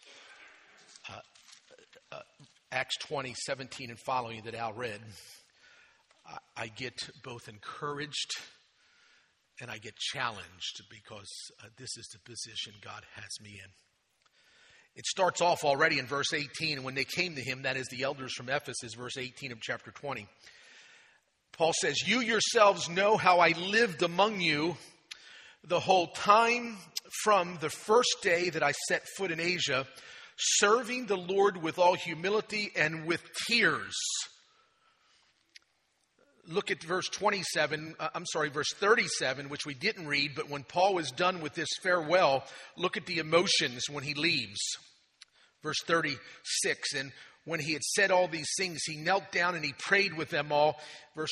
Acts 20, 17 and following that Al read, I get both encouraged and I get challenged, because this is the position God has me in. It starts off already in verse 18, and when they came to him, that is the elders from Ephesus, verse 18 of chapter 20. Paul says, "You yourselves know how I lived among you the whole time from the first day that I set foot in Asia, serving the Lord with all humility and with tears." Look at verse 37, which we didn't read, but when Paul was done with this farewell, look at the emotions when he leaves. Verse 36, and when he had said all these things, he knelt down and he prayed with them all. Verse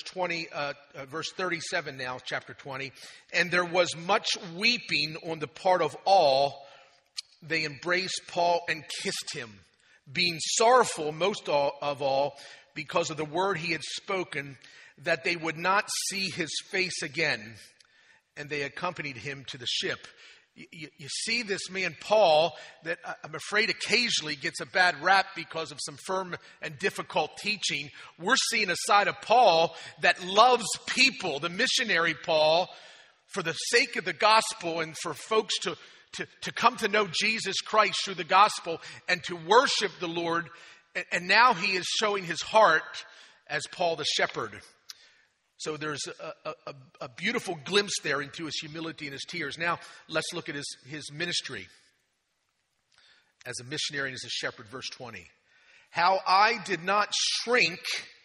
37 now, chapter 20. And there was much weeping on the part of all. They embraced Paul and kissed him, being sorrowful most of all because of the word he had spoken, that they would not see his face again. And they accompanied him to the ship. You see this man, Paul, that I'm afraid occasionally gets a bad rap because of some firm and difficult teaching. We're seeing a side of Paul that loves people, the missionary Paul, for the sake of the gospel and for folks to come to know Jesus Christ through the gospel and to worship the Lord. And now he is showing his heart as Paul the shepherd. So there's a beautiful glimpse there into his humility and his tears. Now, let's look at his ministry as a missionary and as a shepherd. Verse 20. How I did not shrink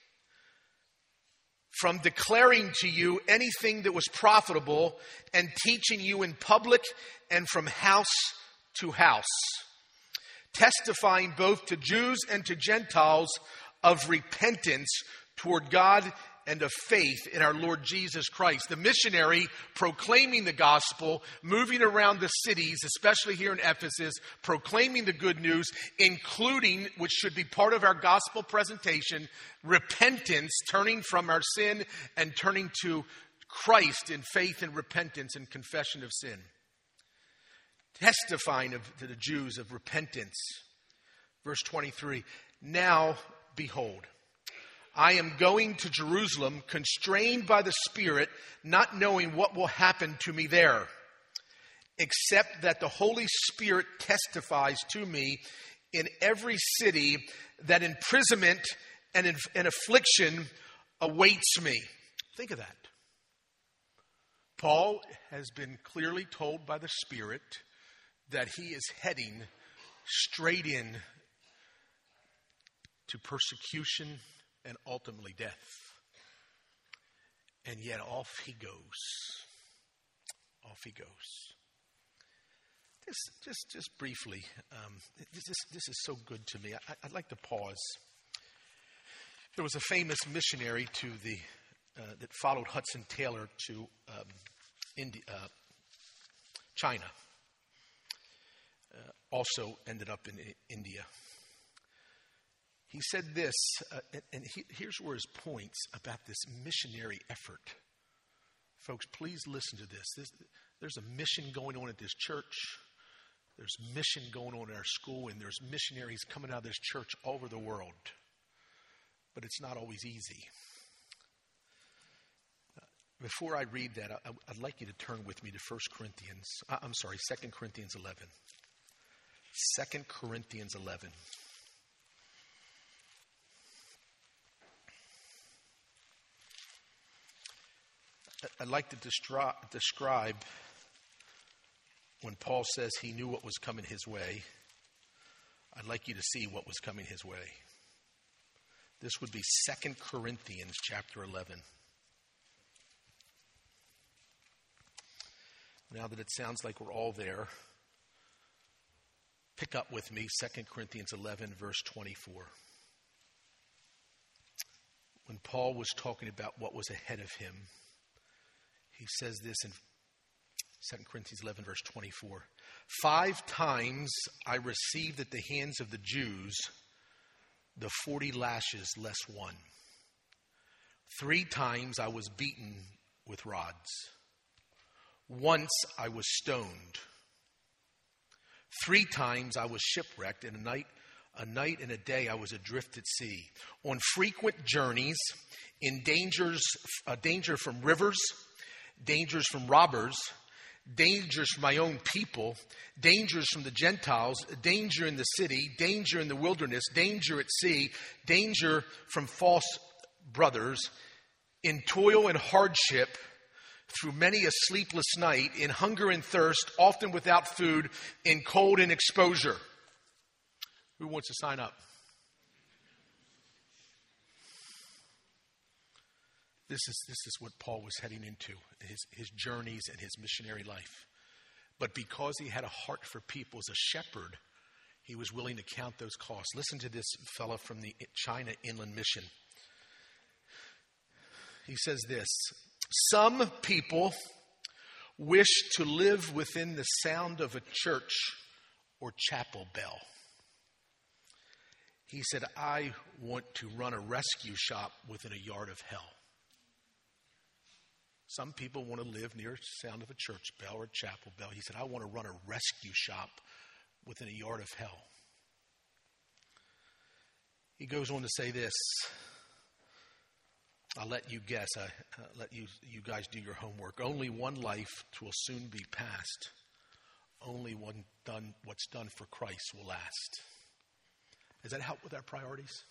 from declaring to you anything that was profitable and teaching you in public and from house to house, testifying both to Jews and to Gentiles of repentance toward God and of faith in our Lord Jesus Christ. The missionary proclaiming the gospel, moving around the cities, especially here in Ephesus, proclaiming the good news, including, which should be part of our gospel presentation, repentance, turning from our sin and turning to Christ in faith and repentance and confession of sin. Testifying to the Jews of repentance. Verse 23, now behold, I am going to Jerusalem, constrained by the Spirit, not knowing what will happen to me there, except that the Holy Spirit testifies to me in every city that imprisonment and affliction awaits me. Think of that. Paul has been clearly told by the Spirit that he is heading straight in to persecution and ultimately death. And yet off he goes. Off he goes. Just briefly, this is so good to me. I'd like to pause. There was a famous missionary that followed Hudson Taylor to China. Also ended up in India. He said this, and here's where his points about this missionary effort. Folks, please listen to this. There's a mission going on at this church. There's mission going on in our school, and there's missionaries coming out of this church all over the world. But it's not always easy. Before I read that, I'd like you to turn with me to 2 Corinthians 11. 2 Corinthians 11. I'd like to describe when Paul says he knew what was coming his way. I'd like you to see what was coming his way. This would be 2 Corinthians chapter 11. Now that it sounds like we're all there, pick up with me 2 Corinthians 11, verse 24. When Paul was talking about what was ahead of him, he says this in 2 Corinthians 11, verse 24. 5 times I received at the hands of the Jews the 40 lashes less one. 3 times I was beaten with rods. Once I was stoned. 3 times I was shipwrecked, and a night and a day I was adrift at sea. On frequent journeys, in danger from rivers, dangers from robbers, dangers from my own people, dangers from the Gentiles, danger in the city, danger in the wilderness, danger at sea, danger from false brothers, in toil and hardship, through many a sleepless night, in hunger and thirst, often without food, in cold and exposure. Who wants to sign up? This is what Paul was heading into, his journeys and his missionary life. But because he had a heart for people as a shepherd, he was willing to count those costs. Listen to this fellow from the China Inland Mission. He says this: some people wish to live within the sound of a church or chapel bell. He said, I want to run a rescue shop within a yard of hell. Some people want to live near the sound of a church bell or a chapel bell. He said, I want to run a rescue shop within a yard of hell. He goes on to say this. I'll let you guess. I'll let you guys do your homework. Only one life will soon be past. Only what's done for Christ will last. Does that help with our priorities?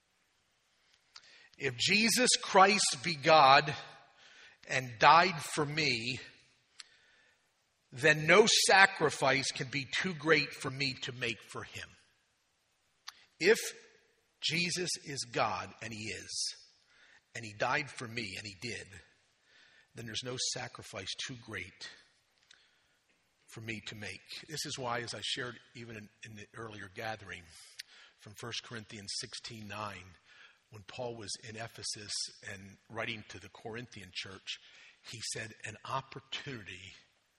If Jesus Christ be God and died for me, then no sacrifice can be too great for me to make for him. If Jesus is God, and he is, and he died for me, and he did, then there's no sacrifice too great for me to make. This is why, as I shared even in the earlier gathering from 1 Corinthians 16:9, when Paul was in Ephesus and writing to the Corinthian church, he said an opportunity,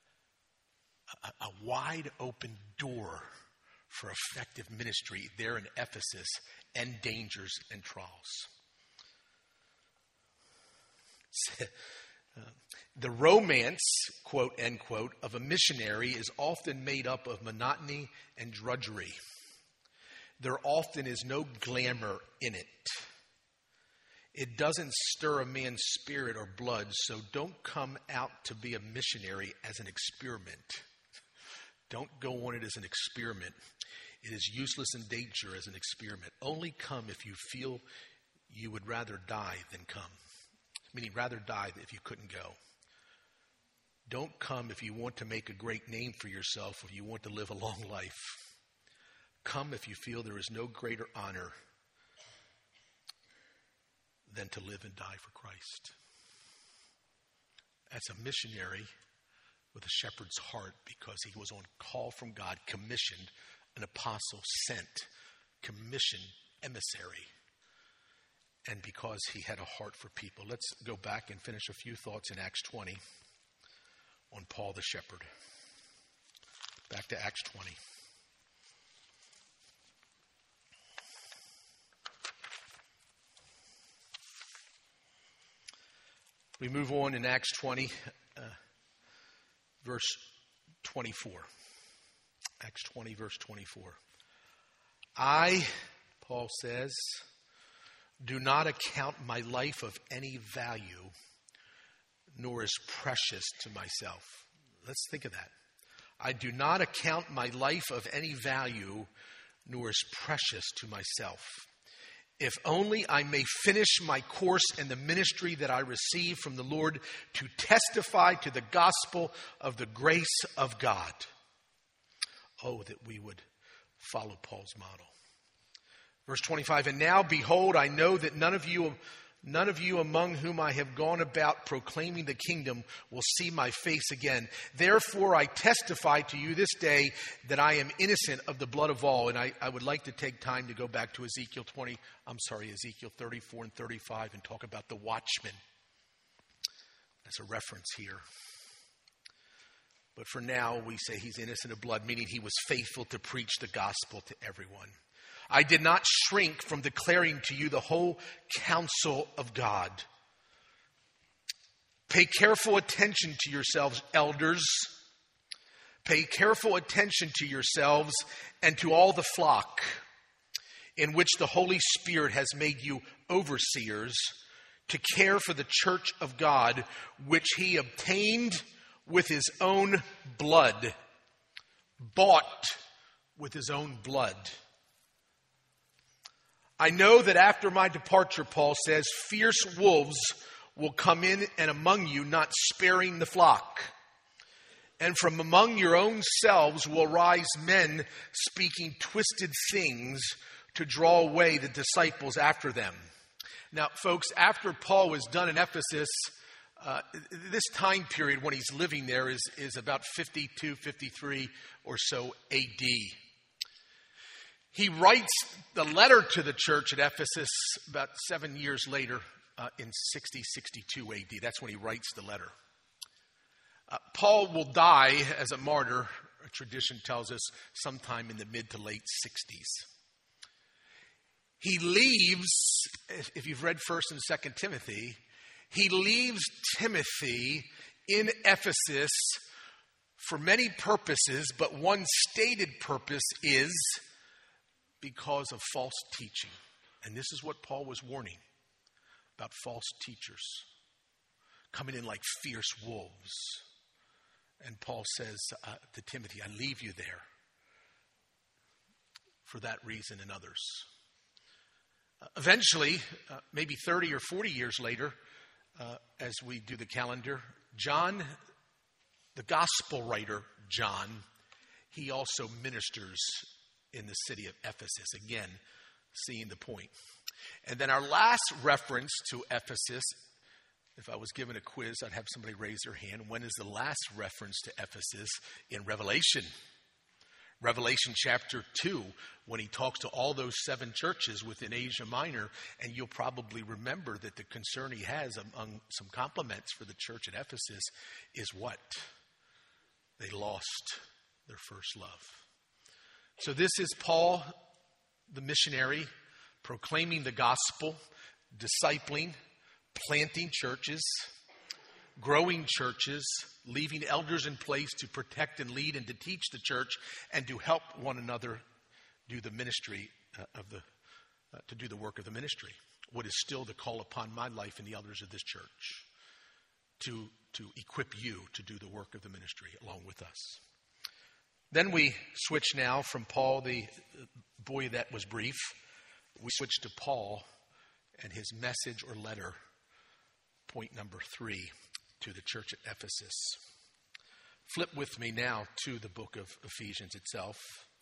a wide open door for effective ministry there in Ephesus, and dangers and trials. The romance, quote, end quote, of a missionary is often made up of monotony and drudgery. There often is no glamour in it. It doesn't stir a man's spirit or blood, so don't come out to be a missionary as an experiment. Don't go on it as an experiment. It is useless in nature as an experiment. Only come if you feel you would rather die than come. Meaning rather die if you couldn't go. Don't come if you want to make a great name for yourself, if you want to live a long life. Come if you feel there is no greater honor than to live and die for Christ. That's a missionary with a shepherd's heart, because he was on call from God, commissioned, an apostle sent, commissioned emissary, and because he had a heart for people. Let's go back and finish a few thoughts in Acts 20 on Paul the shepherd. Back to Acts 20. We move on in Acts 20, verse 24. Acts 20, verse 24. I, Paul says, do not account my life of any value, nor as precious to myself. Let's think of that. I do not account my life of any value, nor as precious to myself, if only I may finish my course in the ministry that I received from the Lord to testify to the gospel of the grace of God. Oh, that we would follow Paul's model. Verse 25, and now, behold, I know that none of you among whom I have gone about proclaiming the kingdom will see my face again. Therefore, I testify to you this day that I am innocent of the blood of all. And I would like to take time to go back to Ezekiel 34 and 35 and talk about the watchman. That's a reference here. But for now, we say he's innocent of blood, meaning he was faithful to preach the gospel to everyone. I did not shrink from declaring to you the whole counsel of God. Pay careful attention to yourselves, elders. Pay careful attention to yourselves and to all the flock in which the Holy Spirit has made you overseers to care for the church of God, which he obtained with his own blood, bought with his own blood. I know that after my departure, Paul says, fierce wolves will come in and among you, not sparing the flock. And from among your own selves will rise men speaking twisted things to draw away the disciples after them. Now, folks, after Paul was done in Ephesus, this time period when he's living there is about 52, 53 or so AD. He writes the letter to the church at Ephesus about 7 years later in 60, 62 AD. That's when he writes the letter. Paul will die as a martyr, tradition tells us, sometime in the mid to late 60s. He leaves, if you've read 1st and 2nd Timothy, he leaves Timothy in Ephesus for many purposes, but one stated purpose is because of false teaching. And this is what Paul was warning about: false teachers coming in like fierce wolves. And Paul says to Timothy, I leave you there for that reason and others. Eventually, maybe 30 or 40 years later, as we do the calendar, John, the gospel writer John, he also ministers in the city of Ephesus. Again, seeing the point. And then our last reference to Ephesus, if I was given a quiz, I'd have somebody raise their hand. When is the last reference to Ephesus? In Revelation. Revelation chapter 2, when he talks to all those 7 churches within Asia Minor. And you'll probably remember that the concern he has among some compliments for the church at Ephesus is what? They lost their first love. So this is Paul, the missionary, proclaiming the gospel, discipling, planting churches, growing churches, leaving elders in place to protect and lead and to teach the church and to help one another do the ministry to do the work of the ministry. what is still the call upon my life and the elders of this church to equip you to do the work of the ministry along with us. Then we switch now from Paul, the boy that was brief, we switch to Paul and his message or letter, point number 3, to the church at Ephesus. Flip with me now to the book of Ephesians itself.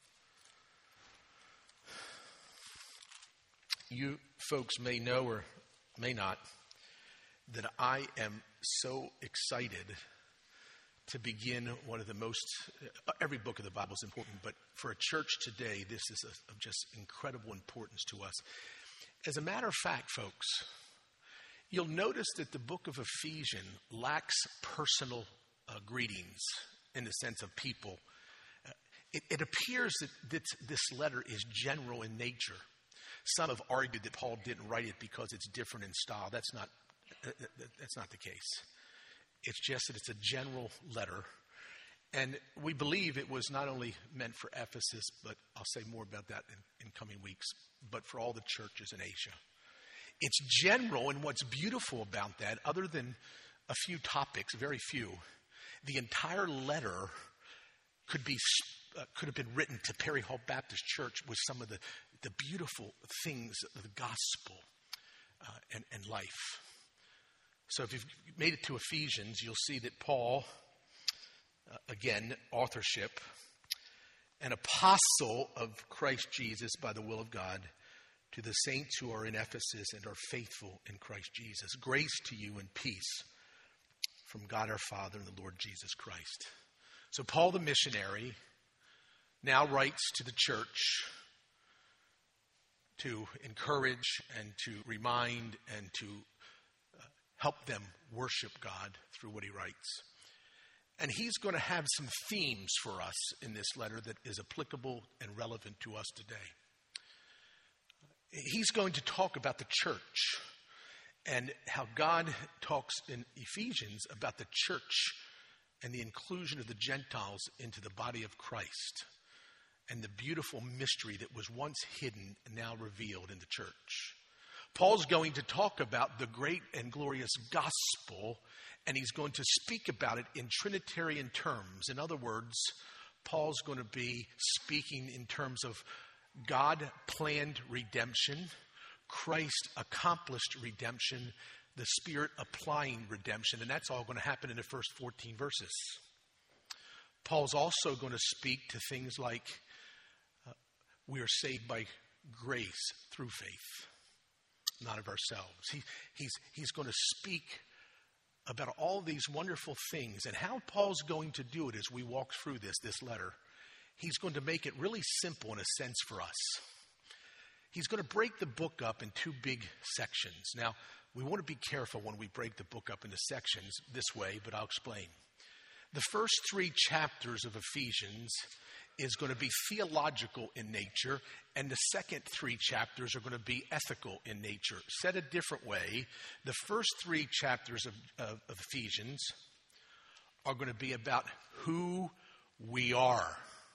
You folks may know or may not that I am so excited to begin one of the most, every book of the Bible is important, but for a church today, this is of just incredible importance to us. As a matter of fact, folks, you'll notice that the book of Ephesians lacks personal greetings in the sense of people. It appears that this letter is general in nature. Some have argued that Paul didn't write it because it's different in style. That's not the case. It's just that it's a general letter. And we believe it was not only meant for Ephesus, but I'll say more about that in coming weeks, but for all the churches in Asia. It's general, and what's beautiful about that, other than a few topics, very few, the entire letter could have been written to Perry Hall Baptist Church with some of the beautiful things of the gospel and life. So if you've made it to Ephesians, you'll see that Paul, again, authorship, an apostle of Christ Jesus by the will of God, to the saints who are in Ephesus and are faithful in Christ Jesus. Grace to you and peace from God our Father and the Lord Jesus Christ. So Paul the missionary now writes to the church to encourage and to remind and to help them worship God through what he writes. And he's going to have some themes for us in this letter that is applicable and relevant to us today. He's going to talk about the church and how God talks in Ephesians about the church and the inclusion of the Gentiles into the body of Christ and the beautiful mystery that was once hidden and now revealed in the church. Paul's going to talk about the great and glorious gospel, and he's going to speak about it in Trinitarian terms. In other words, Paul's going to be speaking in terms of God planned redemption, Christ accomplished redemption, the Spirit applying redemption, and that's all going to happen in the first 14 verses. Paul's also going to speak to things like we are saved by grace through faith, not of ourselves. He's going to speak about all these wonderful things, and how Paul's going to do it as we walk through this letter. He's going to make it really simple in a sense for us. He's going to break the book up in two big sections. Now, we want to be careful when we break the book up into sections this way, but I'll explain. The first 3 chapters of Ephesians is going to be theological in nature, and the second 3 chapters are going to be ethical in nature. Said a different way, the first 3 chapters of Ephesians are going to be about who we are.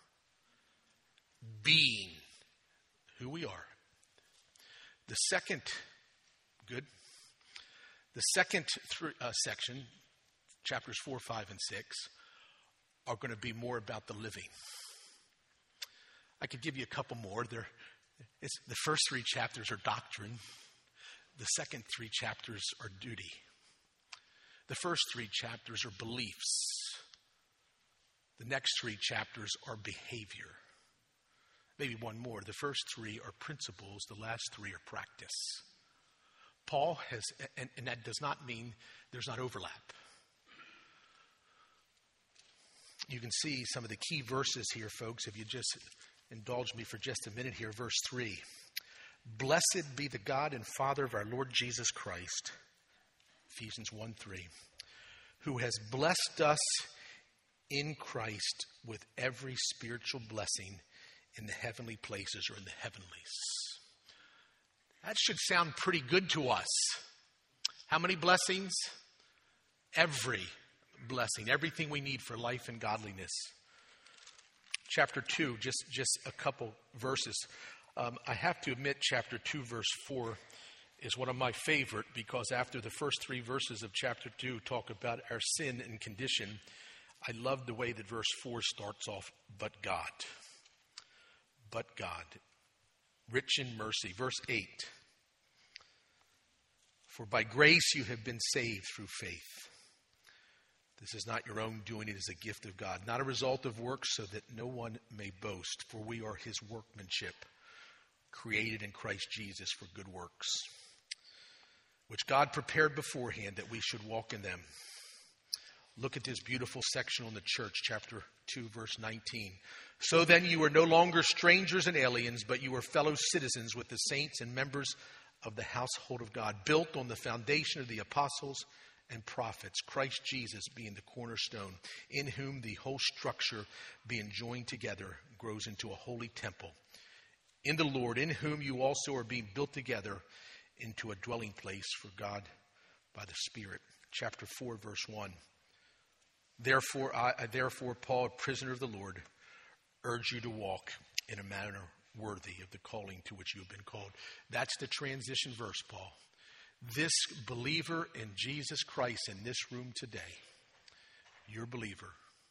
Being who we are. The second section, chapters 4, 5, and 6, are going to be more about the living. I could give you a couple more. The first 3 chapters are doctrine. The second 3 chapters are duty. The first 3 chapters are beliefs. The next 3 chapters are behavior. Maybe one more. The first 3 are principles. The last 3 are practice. Paul has, and that does not mean there's not overlap. You can see some of the key verses here, folks, if you just indulge me for just a minute here. Verse 3. Blessed be the God and Father of our Lord Jesus Christ, Ephesians 1:3, who has blessed us in Christ with every spiritual blessing in the heavenly places or in the heavenlies. That should sound pretty good to us. How many blessings? Every blessing, everything we need for life and godliness. Chapter 2, just a couple verses. I have to admit, chapter 2, verse 4 is one of my favorite because after the first 3 verses of chapter 2 talk about our sin and condition, I love the way that verse 4 starts off, but God. But God, rich in mercy. Verse 8, for by grace you have been saved through faith. This is not your own doing, it is a gift of God, not a result of works, so that no one may boast. For we are his workmanship, created in Christ Jesus for good works, which God prepared beforehand that we should walk in them. Look at this beautiful section on the church, chapter 2, verse 19. So then you are no longer strangers and aliens, but you are fellow citizens with the saints and members of the household of God, built on the foundation of the apostles and prophets, Christ Jesus being the cornerstone, in whom the whole structure being joined together grows into a holy temple. In the Lord, in whom you also are being built together into a dwelling place for God by the Spirit. Chapter 4, verse 1. Therefore, Paul, a prisoner of the Lord, urge you to walk in a manner worthy of the calling to which you have been called. That's the transition verse, Paul. This believer in Jesus Christ in this room today, your believer,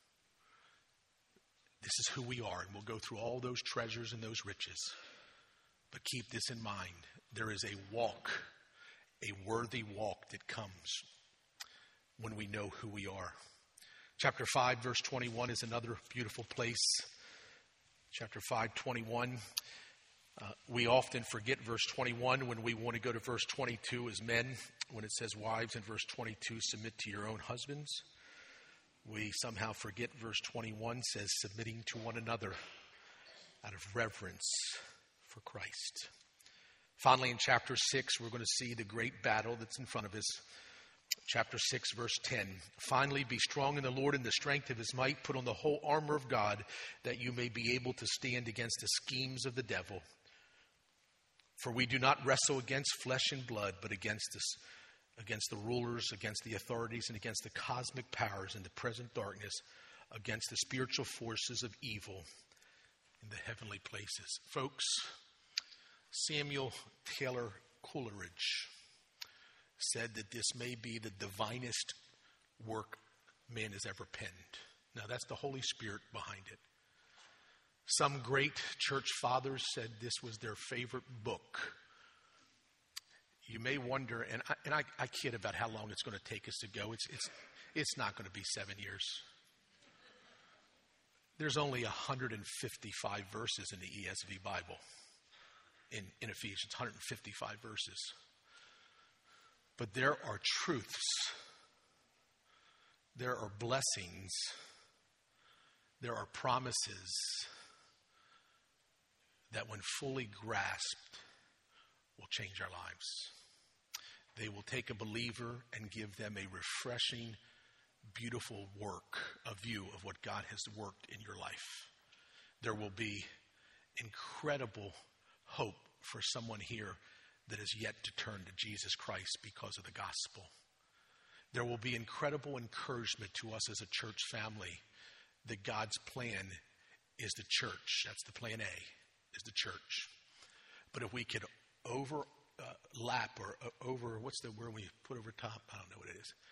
this is who we are, and we'll go through all those treasures and those riches. But keep this in mind. There is a walk, a worthy walk that comes when we know who we are. Chapter 5, verse 21 is another beautiful place. Chapter 5, 21. We often forget verse 21 when we want to go to verse 22 as men. When it says, wives, in verse 22, submit to your own husbands. We somehow forget verse 21 says, submitting to one another out of reverence for Christ. Finally, in chapter 6, we're going to see the great battle that's in front of us. Chapter 6, verse 10. Finally, be strong in the Lord and the strength of his might. Put on the whole armor of God, that you may be able to stand against the schemes of the devil. For we do not wrestle against flesh and blood, but against the rulers, against the authorities, and against the cosmic powers in the present darkness, against the spiritual forces of evil in the heavenly places. Folks, Samuel Taylor Coleridge said that this may be the divinest work man has ever penned. Now, that's the Holy Spirit behind it. Some great church fathers said this was their favorite book. You may wonder, and I kid about how long it's going to take us to go. It's not going to be 7 years. There's only 155 verses in the ESV Bible. In Ephesians, 155 verses. But there are truths, there are blessings, there are promises that when fully grasped will change our lives. They will take a believer and give them a refreshing, beautiful view of what God has worked in your life. There will be incredible hope for someone here that is yet to turn to Jesus Christ because of the gospel. There will be incredible encouragement to us as a church family that God's plan is the church. That's the plan A, is the church. But if we could overlap or over, what's the word we put over top? I don't know what it is.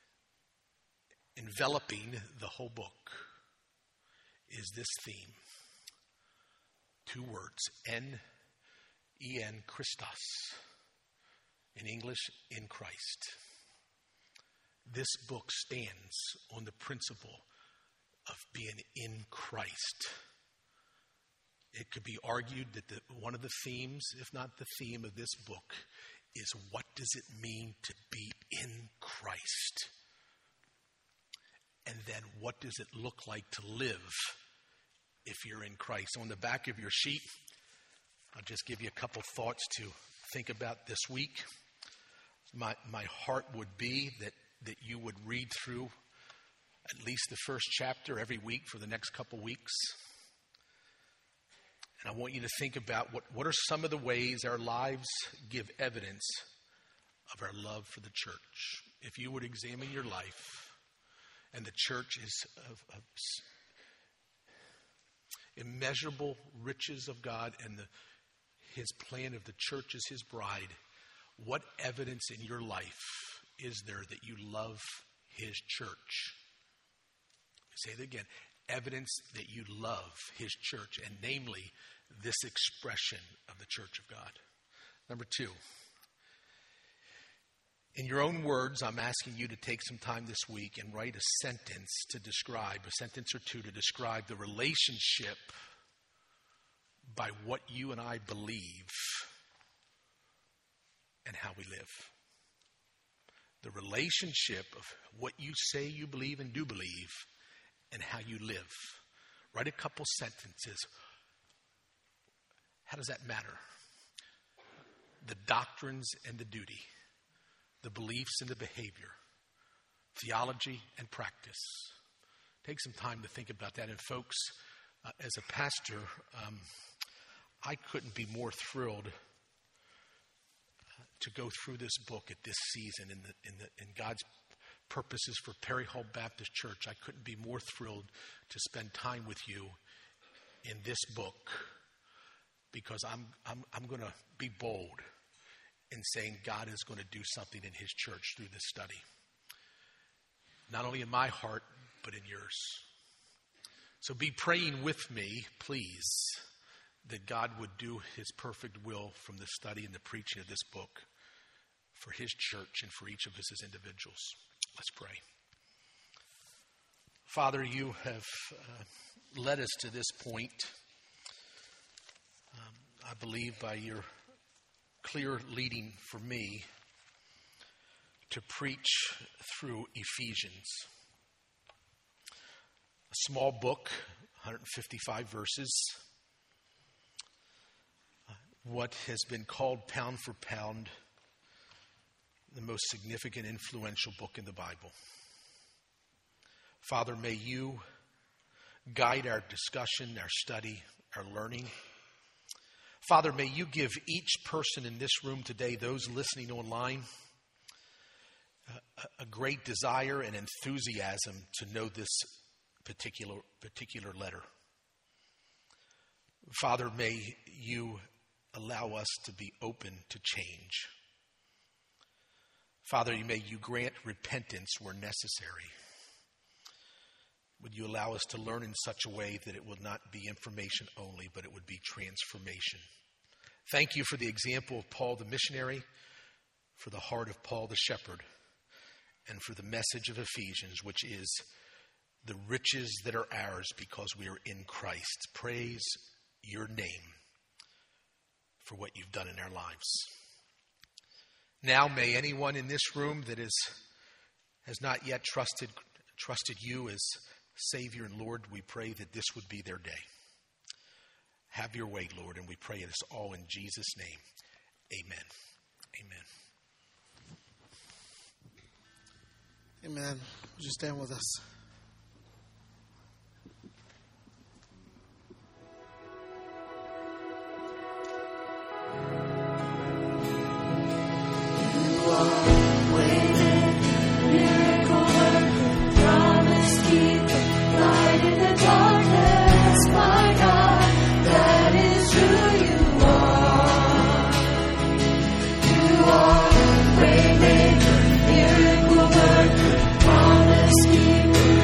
Enveloping the whole book is this theme. 2 words, En Christos. In English, in Christ. This book stands on the principle of being in Christ. It could be argued that one of the themes, if not the theme of this book, is what does it mean to be in Christ? And then what does it look like to live if you're in Christ? On the back of your sheet, I'll just give you a couple thoughts to think about this week. My heart would be that you would read through at least the first chapter every week for the next couple weeks. And I want you to think about what are some of the ways our lives give evidence of our love for the church. If you would examine your life, and the church is of immeasurable riches of God, and his plan of the church as his bride, What evidence in your life is there that you love his church? Say that again. Evidence that you love his church, and namely this expression of the church of God. Number 2, in your own words, I'm asking you to take some time this week and write a sentence or two to describe the relationship by what you and I believe and how we live. The relationship of what you say you believe and do believe and how you live. Write a couple sentences. How does that matter? The doctrines and the duty, the beliefs and the behavior, theology and practice. Take some time to think about that. And folks, as a pastor, I couldn't be more thrilled to go through this book at this season in God's purposes for Perry Hall Baptist Church. I couldn't be more thrilled to spend time with you in this book, because I'm going to be bold in saying God is going to do something in his church through this study. Not only in my heart, but in yours. So be praying with me, please, that God would do his perfect will from the study and the preaching of this book for his church and for each of us as individuals. Let's pray. Father, you have led us to this point, I believe by your clear leading for me to preach through Ephesians. A small book, 155 verses. What has been called pound for pound the most significant, influential book in the Bible. Father, may you guide our discussion, our study, our learning. Father, may you give each person in this room today, those listening online, a great desire and enthusiasm to know this particular letter. Father, may you allow us to be open to change. Father, may you grant repentance where necessary. Would you allow us to learn in such a way that it would not be information only, but it would be transformation. Thank you for the example of Paul the missionary, for the heart of Paul the shepherd, and for the message of Ephesians, which is the riches that are ours because we are in Christ. Praise your name for what you've done in our lives. Now may anyone in this room that has not yet trusted you as Savior and Lord, we pray that this would be their day. Have your way, Lord, and we pray this all in Jesus' name. Amen. Amen. Amen. Would you stand with us? Waymaker, miracle worker, promise keeper.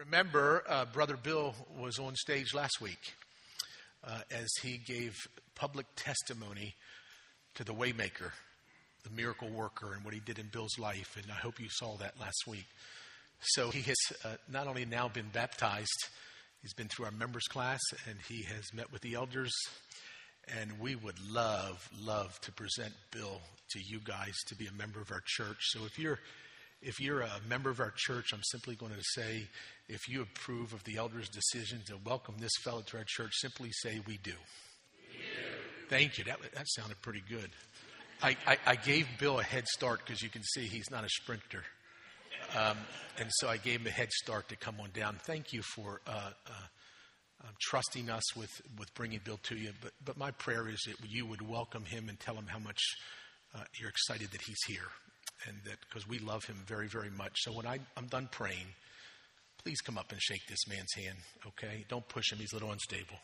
Remember, Brother Bill was on stage last week as he gave public testimony to the Waymaker, the miracle worker, and what he did in Bill's life. And I hope you saw that last week. So he has not only now been baptized, he's been through our members class, and he has met with the elders. And we would love to present Bill to you guys to be a member of our church. So if you're a member of our church, I'm simply going to say, if you approve of the elders' decision to welcome this fellow to our church, simply say, we do. Thank you. That sounded pretty good. I gave Bill a head start because you can see he's not a sprinter. And so I gave him a head start to come on down. Thank you for trusting us with bringing Bill to you. But my prayer is that you would welcome him and tell him how much you're excited that he's here. And that because we love him very, very much. So when I'm done praying, please come up and shake this man's hand, okay? Don't push him. He's a little unstable.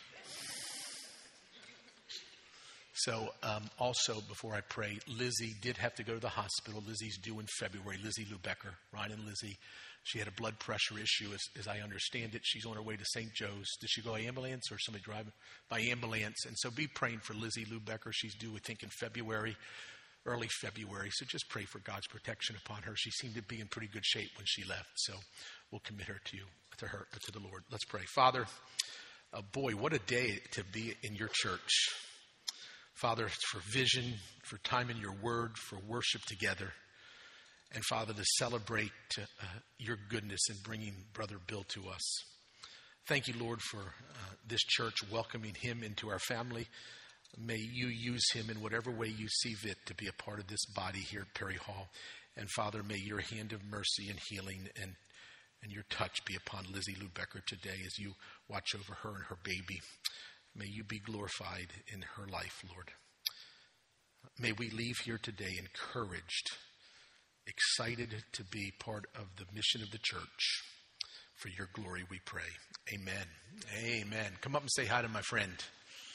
So also, before I pray, Lizzie did have to go to the hospital. Lizzie's due in February. Lizzie Lubecker, Ryan and Lizzie. She had a blood pressure issue, as I understand it. She's on her way to St. Joe's. Did she go by ambulance or somebody drive by ambulance? And so be praying for Lizzie Lubecker. She's due, I think, in February. Early February, so just pray for God's protection upon her. She seemed to be in pretty good shape when she left, so we'll commit her to the Lord. Let's pray. Father, boy, what a day to be in your church. Father, for vision, for time in your word, for worship together, and Father, to celebrate your goodness in bringing Brother Bill to us. Thank you, Lord, for this church welcoming him into our family. May you use him in whatever way you see fit to be a part of this body here at Perry Hall. And Father, may your hand of mercy and healing and your touch be upon Lizzie Lubecker today as you watch over her and her baby. May you be glorified in her life, Lord. May we leave here today encouraged, excited to be part of the mission of the church. For your glory we pray. Amen. Amen. Come up and say hi to my friend.